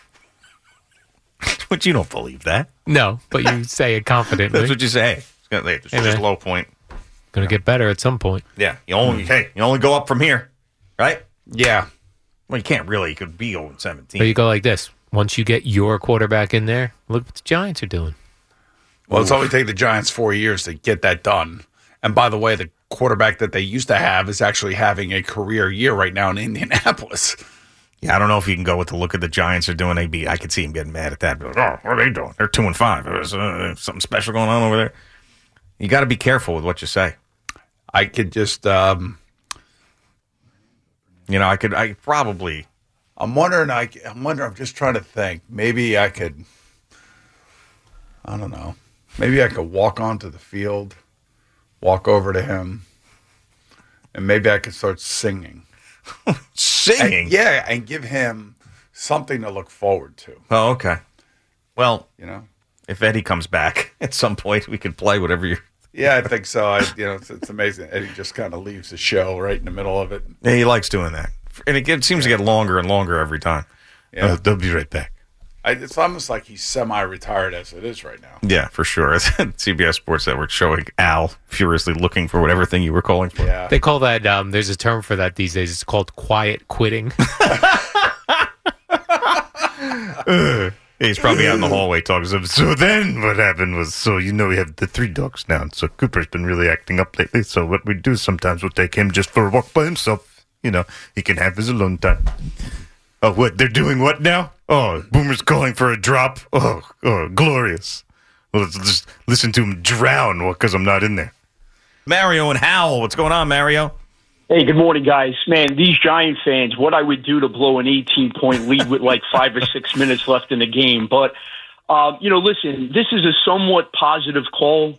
But you don't believe that. No, but you say it confidently. That's what you say. This is just a low point. Going to get better at some point. Yeah. You only go up from here, right? Yeah. Well, you can't really. You could be 0-17. But you go like this. Once you get your quarterback in there, look what the Giants are doing. Well, it's only taken the Giants 4 years to get that done. And by the way, the quarterback that they used to have is actually having a career year right now in Indianapolis. Yeah, I don't know if you can go with the look at the Giants are doing. I could see him getting mad at that. Like, oh, what are they doing? They're 2-5. There's something special going on over there. You got to be careful with what you say. I could just... I probably. I'm wondering. I'm just trying to think. Maybe I could. I don't know. Maybe I could walk onto the field, walk over to him, and maybe I could start singing. Singing? And give him something to look forward to. Oh, okay. Well, if Eddie comes back at some point, we could play whatever you're. Yeah, I think so. It's amazing. Eddie just kind of leaves the show right in the middle of it. Yeah, he likes doing that. And it seems to get longer and longer every time. Yeah. They'll be right back. It's almost like he's semi-retired as it is right now. Yeah, for sure. CBS Sports Network showing Al furiously looking for whatever thing you were calling for. Yeah. They call that, there's a term for that these days. It's called quiet quitting. He's probably out in the hallway talking. So then what happened was, we have the 3 dogs now. So Cooper's been really acting up lately. So what we do sometimes, we'll take him just for a walk by himself. He can have his alone time. Oh, what? They're doing what now? Oh, Boomer's calling for a drop. Oh, glorious. Well, let's just listen to him drown because I'm not in there. Mario and Howell. What's going on, Mario? Hey, good morning, guys. Man, these Giant fans, what I would do to blow an 18-point lead with like 5 or 6 minutes left in the game. But, listen, this is a somewhat positive call.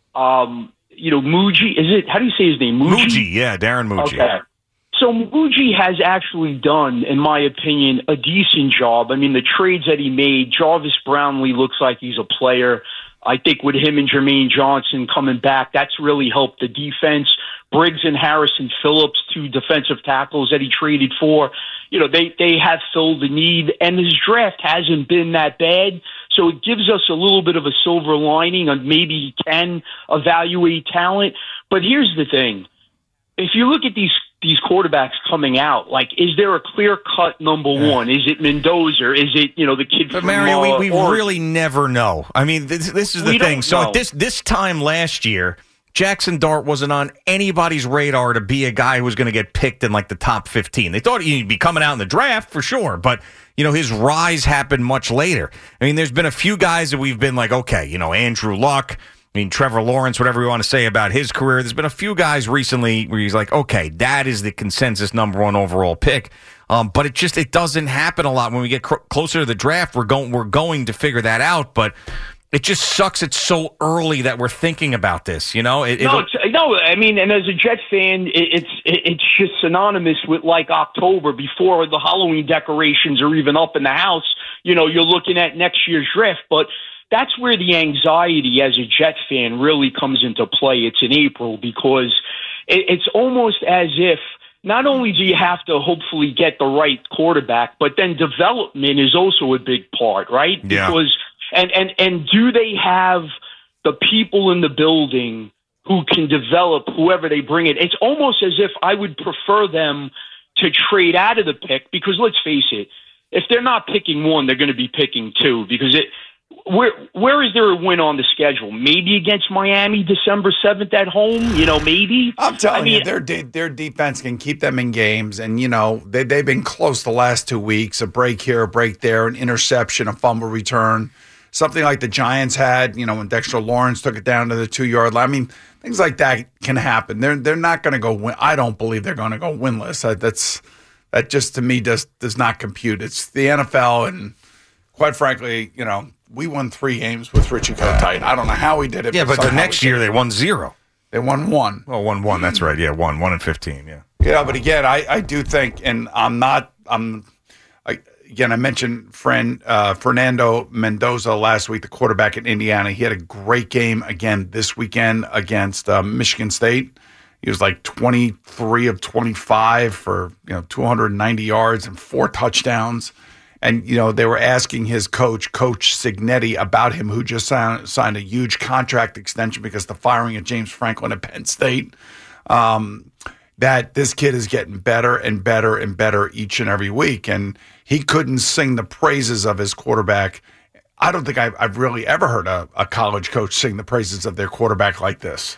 Muji, how do you say his name? Muji, yeah, Darren Muji. Okay. So Muji has actually done, in my opinion, a decent job. I mean, the trades that he made, Jarvis Brownlee looks like he's a player. I think with him and Jermaine Johnson coming back, that's really helped the defense. Briggs and Harrison Phillips, 2 defensive tackles that he traded for. They have filled the need, and his draft hasn't been that bad. So it gives us a little bit of a silver lining on maybe he can evaluate talent. But here's the thing. If you look at these quarterbacks coming out, is there a clear-cut number one? Is it Mendoza? Is it, the kid but from Mario, we really never know. I mean, this is the thing. So at this time last year, Jackson Dart wasn't on anybody's radar to be a guy who was going to get picked in the top 15. They thought he'd be coming out in the draft for sure, but his rise happened much later. I mean, there's been a few guys that we've been like, okay, Andrew Luck, Trevor Lawrence, whatever you want to say about his career. There's been a few guys recently where he's like, okay, that is the consensus number 1 overall pick. But it doesn't happen a lot. When we get closer to the draft, we're going to figure that out, but it just sucks it's so early that we're thinking about this, No, I mean, and as a Jet fan, it's just synonymous with October before the Halloween decorations are even up in the house. You're looking at next year's draft, but that's where the anxiety as a Jet fan really comes into play. It's in April because it's almost as if not only do you have to hopefully get the right quarterback, but then development is also a big part, right? Yeah. Because And do they have the people in the building who can develop whoever they bring in? It's almost as if I would prefer them to trade out of the pick because let's face it, if they're not picking 1, they're going to be picking 2 because where is there a win on the schedule? Maybe against Miami, December 7th at home, maybe. I'm telling you, their defense can keep them in games. And, they've been close the last 2 weeks, a break here, a break there, an interception, a fumble return. Something like the Giants had, when Dexter Lawrence took it down to the 2-yard line. I mean, things like that can happen. They're not going to go win. I don't believe they're going to go winless. That just to me does not compute. It's the NFL, and quite frankly, we won 3 games with Richie Kotite. I don't know how we did it. Yeah, but the next year they won 0. They won 1. Oh, 1-1. That's right. Yeah, 1 and 15. Yeah. Yeah, but again, I do think, and I mentioned Fernando Mendoza last week, the quarterback at Indiana. He had a great game again this weekend against Michigan State. He was 23 of 25 for 290 yards and 4 touchdowns. And they were asking his Coach Cignetti, about him, who just signed a huge contract extension because the firing of James Franklin at Penn State. That this kid is getting better and better and better each and every week. And he couldn't sing the praises of his quarterback. I don't think I've really ever heard a college coach sing the praises of their quarterback like this.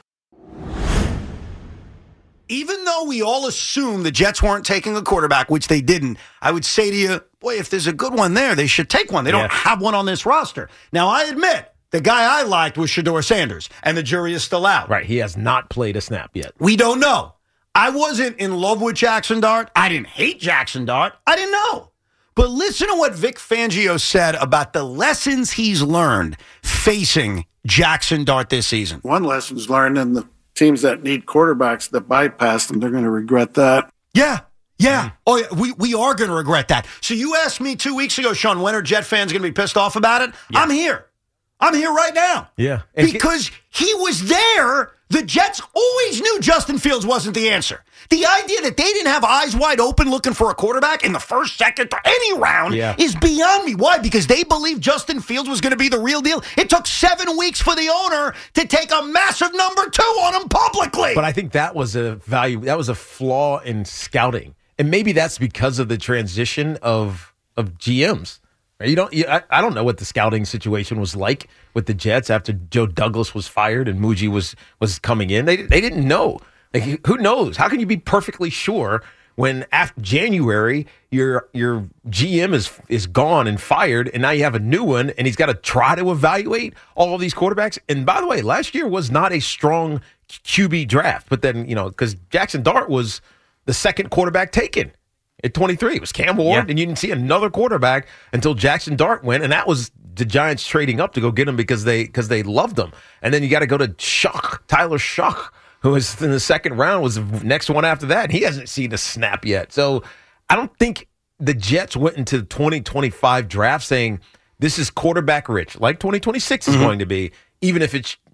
Even though we all assume the Jets weren't taking a quarterback, which they didn't, I would say to you, boy, if there's a good one there, they should take one. They don't have one on this roster. Now, I admit, the guy I liked was Shedeur Sanders, and the jury is still out. Right, he has not played a snap yet. We don't know. I wasn't in love with Jackson Dart. I didn't hate Jackson Dart. I didn't know. But listen to what Vic Fangio said about the lessons he's learned facing Jackson Dart this season. One lesson's learned, and the teams that need quarterbacks that bypass them, they're going to regret that. Yeah. Oh, yeah. We are going to regret that. So you asked me 2 weeks ago, Sean, when are Jet fans going to be pissed off about it? Yeah. I'm here right now. Yeah. Because he was there. The Jets always knew Justin Fields wasn't the answer. The idea that they didn't have eyes wide open looking for a quarterback in the first, second, or any round is beyond me. Why? Because they believed Justin Fields was going to be the real deal. It took 7 weeks for the owner to take a massive number 2 on him publicly. But I think that was a flaw in scouting. And maybe that's because of the transition of GMs. I don't know what the scouting situation was like with the Jets after Joe Douglas was fired and Muji was coming in. They didn't know. Like, who knows? How can you be perfectly sure when after January your GM is gone and fired, and now you have a new one, and he's got to try to evaluate all of these quarterbacks? And by the way, last year was not a strong QB draft, but then because Jackson Dart was the second quarterback taken. At 23, it was Cam Ward, and you didn't see another quarterback until Jackson Dart went, and that was the Giants trading up to go get him because they loved him. And then you got to go to Tyler Shough, who was in the second round, was the next one after that, and he hasn't seen a snap yet. So I don't think the Jets went into the 2025 draft saying this is quarterback rich, like 2026 is going to be, even if it's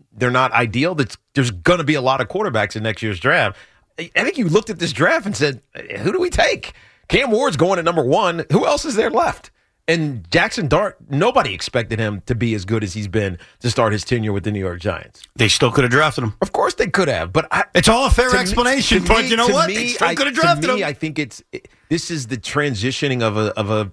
they're not ideal. There's going to be a lot of quarterbacks in next year's draft. I think you looked at this draft and said, who do we take? Cam Ward's going at number 1. Who else is there left? And Jackson Dart, nobody expected him to be as good as he's been to start his tenure with the New York Giants. They still could have drafted him. Of course they could have, but it's all a fair explanation. But you know what? They still could have drafted him. I think this is the transitioning of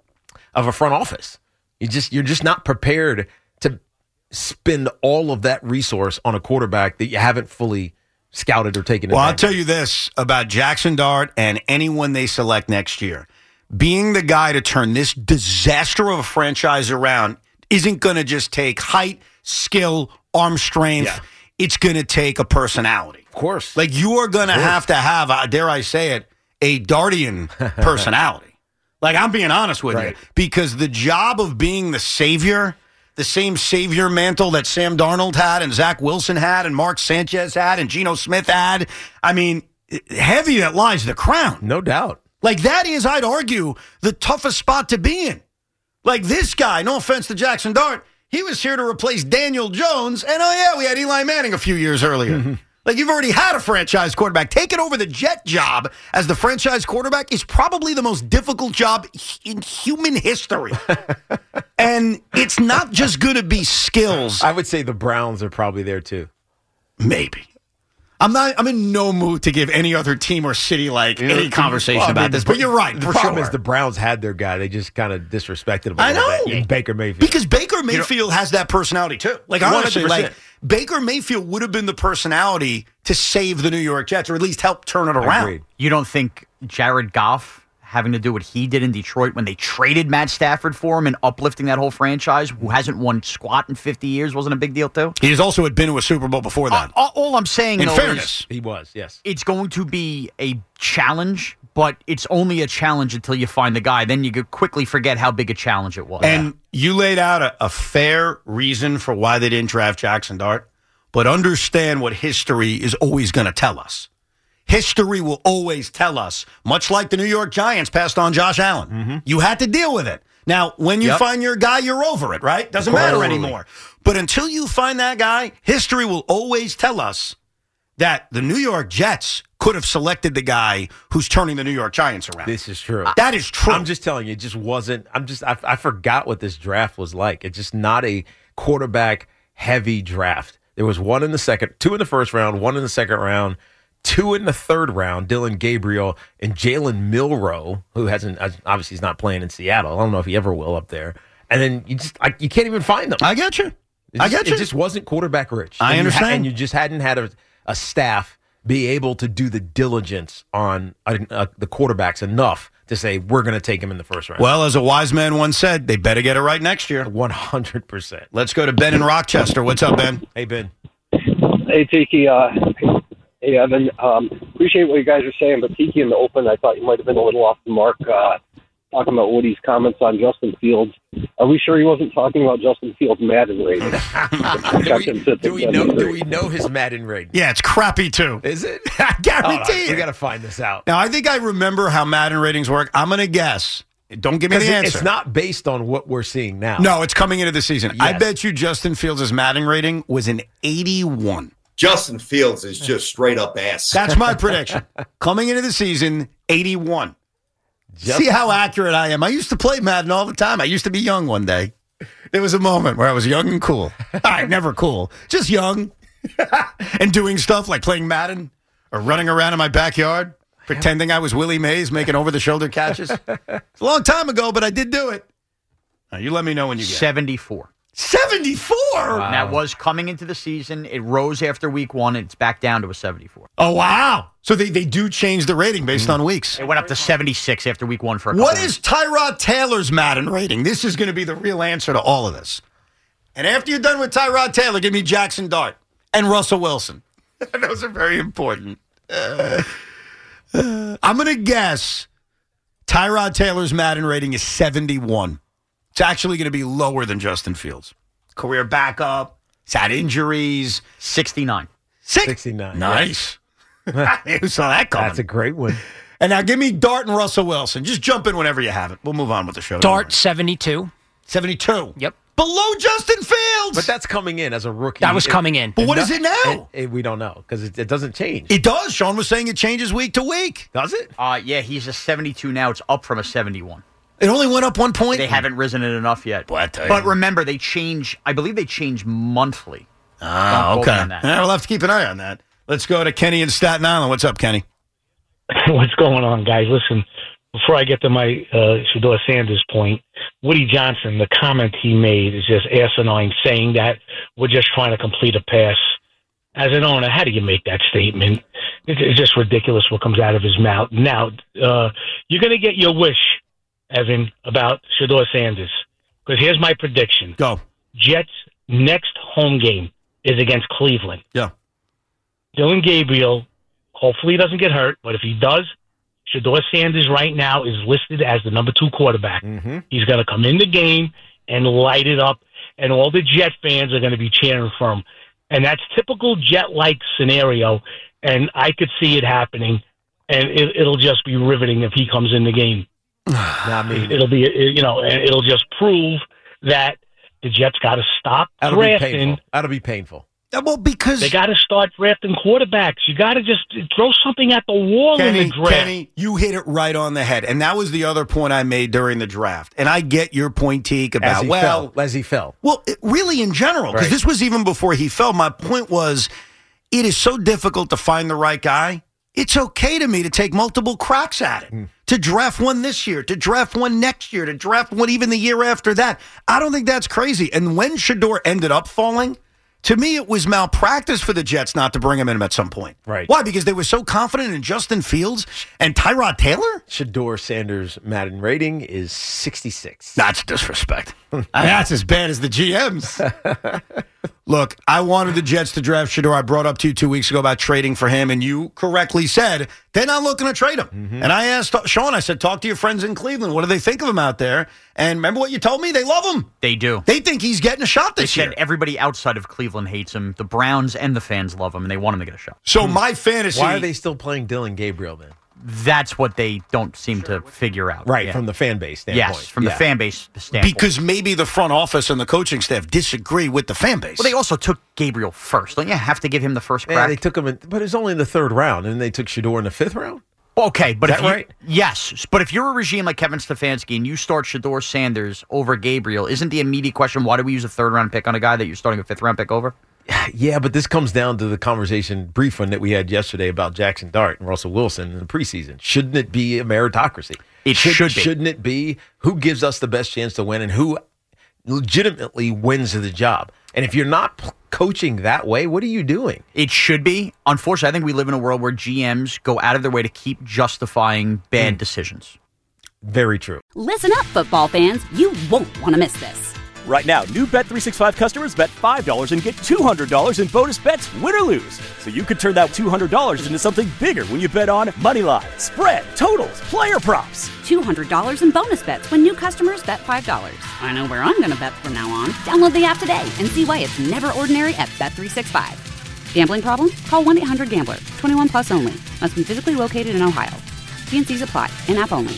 a front office. You're just not prepared to spend all of that resource on a quarterback that you haven't fully scouted or taken. Well, I'll tell you this about Jackson Dart and anyone they select next year. Being the guy to turn this disaster of a franchise around isn't going to just take height, skill, arm strength. Yeah. It's going to take a personality. Of course. Like you are going to have, dare I say it, a Dartian personality. Like I'm being honest with you. Because the job of being the savior, the same savior mantle that Sam Darnold had and Zach Wilson had and Mark Sanchez had and Geno Smith had, I mean, heavy that lies the crown. No doubt. Like, that is, I'd argue, the toughest spot to be in. Like, this guy, no offense to Jackson Dart, he was here to replace Daniel Jones, and we had Eli Manning a few years earlier. Like, you've already had a franchise quarterback. Taking over the Jet job as the franchise quarterback is probably the most difficult job in human history. And it's not just going to be skills. I would say the Browns are probably there, too. Maybe. I'm in no mood to give any other team or city any conversation about this, but you're right. The problem is the Browns had their guy. They just kind of disrespected him. I know. In Baker Mayfield. Because Baker Mayfield has that personality too. Like honestly, 100%. Baker Mayfield would have been the personality to save the New York Jets or at least help turn it around. Agreed. You don't think Jared Goff having to do what he did in Detroit when they traded Matt Stafford for him and uplifting that whole franchise, who hasn't won squat in 50 years, wasn't a big deal too? He also had been to a Super Bowl before that. All I'm saying, in though, fairness, is he was, yes. It's going to be a challenge, but it's only a challenge until you find the guy. Then you could quickly forget how big a challenge it was. And you laid out a fair reason for why they didn't draft Jackson Dart, but understand what history is always going to tell us. History will always tell us, much like the New York Giants passed on Josh Allen. You had to deal with it. Now, when you find your guy, you're over it, right? Doesn't matter anymore. But until you find that guy, history will always tell us that the New York Jets could have selected the guy who's turning the New York Giants around. This is true. That is true. I'm just telling you, it just wasn't. I forgot what this draft was like. It's just not a quarterback-heavy draft. There was one in the second, 2 in the first round, 1 in the second round, 2 in the third round, Dylan Gabriel and Jalen Milroe, who obviously he's not playing in Seattle. I don't know if he ever will up there. And then you can't even find them. I get you. It just wasn't quarterback rich. I understand. And you just hadn't had a staff be able to do the diligence on the quarterbacks enough to say, we're going to take him in the first round. Well, as a wise man once said, they better get it right next year. 100%. Let's go to Ben in Rochester. What's up, Ben? Hey, Ben. Hey, Tiki. Hey, Evan. Appreciate what you guys are saying, but Tiki in the open, I thought you might have been a little off the mark talking about Woody's comments on Justin Fields. Are we sure he wasn't talking about Justin Fields' Madden rating? do we know his Madden rating? Yeah, it's crappy too. Is it? I guarantee it. We got to find this out. Now, I think I remember how Madden ratings work. I'm going to guess. Don't give me the answer. It's not based on what we're seeing now. No, it's coming into the season. Yes. I bet you Justin Fields' Madden rating was an 81. Justin Fields is just straight up ass. That's my prediction. Coming into the season, 81. See how accurate I am. I used to play Madden all the time. I used to be young one day. There was a moment where I was young and cool. All right, never cool. Just young. And doing stuff like playing Madden or running around in my backyard, pretending I was Willie Mays, making over-the-shoulder catches. It's a long time ago, but I did do it. Now, you let me know when you get 74. 74? Wow. That was coming into the season. It rose after week 1. It's back down to a 74. Oh, wow. So they do change the rating based on weeks. It went up to 76 after week 1 for a couple What weeks. is Tyrod Taylor's Madden rating? This is going to be the real answer to all of this. And after you're done with Tyrod Taylor, give me Jackson Dart and Russell Wilson. Those are very important. I'm going to guess Tyrod Taylor's Madden rating is 71. It's actually going to be lower than Justin Fields. Career backup. He's had injuries. 69. 69. Nice. Who saw that coming? That's a great one. And now give me Dart and Russell Wilson. Just jump in whenever you have it. We'll move on with the show. Dart, 72. 72. Yep. Below Justin Fields. But that's coming in as a rookie. That was coming in. But what is it now? We don't know because it doesn't change. It does. Sean was saying it changes week to week. Does it? Yeah, he's a 72 now. It's up from a 71. It only went up 1 point? They haven't risen it enough yet. But remember, they change, I believe they change monthly. Ah, okay. We'll have to keep an eye on that. Let's go to Kenny in Staten Island. What's up, Kenny? What's going on, guys? Listen, before I get to my Shedeur Sanders point, Woody Johnson, the comment he made is just asinine, saying that we're just trying to complete a pass. As an owner, how do you make that statement? It's just ridiculous what comes out of his mouth. Now, you're going to get your wish, Evan, about Shedeur Sanders. Because here's my prediction. Go. Jets' next home game is against Cleveland. Yeah. Dylan Gabriel, hopefully he doesn't get hurt, but if he does, Shedeur Sanders right now is listed as the number 2 quarterback. Mm-hmm. He's going to come in the game and light it up, and all the Jet fans are going to be cheering for him. And that's typical Jet-like scenario, and I could see it happening, and it'll just be riveting if he comes in the game. It'll be, and it'll just prove that the Jets got to stop drafting. That'll be painful. Well, because they got to start drafting quarterbacks. You got to just throw something at the wall in the draft. Kenny, you hit it right on the head. And that was the other point I made during the draft. And I get your point, Teak, about, as he fell. Well, really in general, because this was even before he fell. My point was, it is so difficult to find the right guy. It's okay to me to take multiple cracks at it. To draft one this year, to draft one next year, to draft one even the year after that. I don't think that's crazy. And when Shedeur ended up falling, to me, it was malpractice for the Jets not to bring him in at some point. Right. Why? Because they were so confident in Justin Fields and Tyrod Taylor? Shedeur Sanders' Madden rating is 66. That's disrespect. That's as bad as the GM's. Look, I wanted the Jets to draft Shedeur. I brought up to you 2 weeks ago about trading for him, and you correctly said they're not looking to trade him. Mm-hmm. And I asked Sean, I said, talk to your friends in Cleveland. What do they think of him out there? And remember what you told me? They love him. They do. They think he's getting a shot this year. They said everybody outside of Cleveland hates him. The Browns and the fans love him, and they want him to get a shot. So my fantasy... Why are they still playing Dylan Gabriel then? That's what they don't seem to figure out. Right, from the fan base standpoint. Yes, from the fan base standpoint. Because maybe the front office and the coaching staff disagree with the fan base. Well, they also took Gabriel first. Don't you have to give him the first crack? Yeah, they took him, but it was only in the 3rd round, and they took Shedeur in the 5th round? Okay, but Is that right? Yes, but if you're a regime like Kevin Stefanski and you start Shedeur Sanders over Gabriel, isn't the immediate question, why do we use a 3rd-round pick on a guy that you're starting a 5th-round pick over? Yeah, but this comes down to the brief one that we had yesterday about Jackson Dart and Russell Wilson in the preseason. Shouldn't it be a meritocracy? It should be. Shouldn't it be who gives us the best chance to win and who legitimately wins the job? And if you're not coaching that way, what are you doing? It should be. Unfortunately, I think we live in a world where GMs go out of their way to keep justifying bad decisions. Very true. Listen up, football fans. You won't want to miss this. Right now, new Bet365 customers bet $5 and get $200 in bonus bets, win or lose. So you could turn that $200 into something bigger when you bet on moneyline, spread, totals, player props. $200 in bonus bets when new customers bet $5. I know where I'm going to bet from now on. Download the app today and see why it's never ordinary at Bet365. Gambling problem? Call 1-800-GAMBLER. 21 plus only. Must be physically located in Ohio. T&Cs apply. In-app only.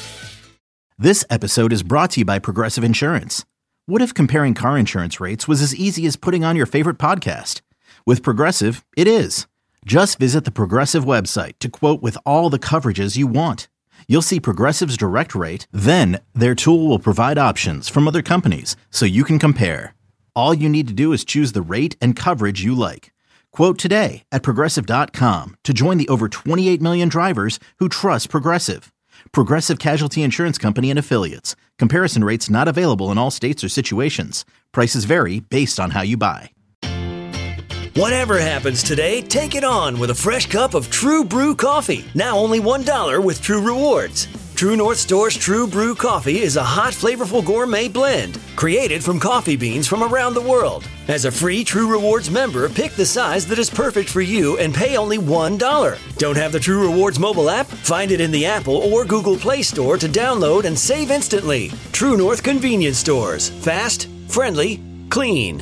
This episode is brought to you by Progressive Insurance. What if comparing car insurance rates was as easy as putting on your favorite podcast? With Progressive, it is. Just visit the Progressive website to quote with all the coverages you want. You'll see Progressive's direct rate, then their tool will provide options from other companies so you can compare. All you need to do is choose the rate and coverage you like. Quote today at Progressive.com to join the over 28 million drivers who trust Progressive. Progressive Casualty Insurance Company and Affiliates. Comparison rates not available in all states or situations. Prices vary based on how you buy. Whatever happens today, take it on with a fresh cup of True Brew coffee. Now only $1 with True Rewards. True North Store's True Brew coffee is a hot, flavorful gourmet blend created from coffee beans from around the world. As a free True Rewards member, pick the size that is perfect for you and pay only $1. Don't have the True Rewards mobile app? Find it in the Apple or Google Play Store to download and save instantly. True North Convenience Stores. Fast, friendly, clean.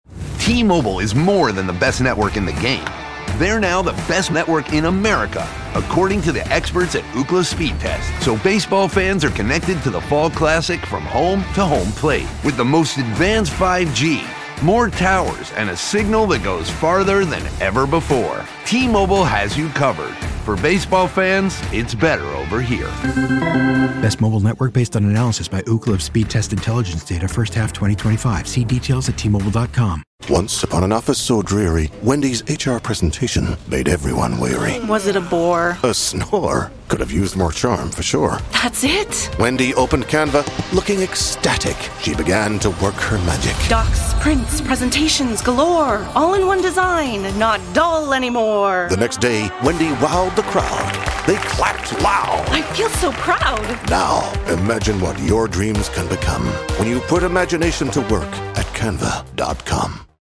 T-Mobile is more than the best network in the game. They're now the best network in America, according to the experts at Ookla Speed Test. So baseball fans are connected to the Fall Classic from home to home plate with the most advanced 5G, more towers, and a signal that goes farther than ever before. T-Mobile has you covered. For baseball fans, it's better over here. Best mobile network based on analysis by Ookla of Speed Test Intelligence data first half 2025. See details at T-Mobile.com. Once upon an office so dreary, Wendy's HR presentation made everyone weary. Was it a bore? A snore. Could have used more charm, for sure. That's it? Wendy opened Canva, looking ecstatic. She began to work her magic. Docs, prints, presentations galore. All in one design. Not dull anymore. The next day, Wendy wowed the crowd. They clapped loud. I feel so proud. Now, imagine what your dreams can become when you put imagination to work at Canva.com.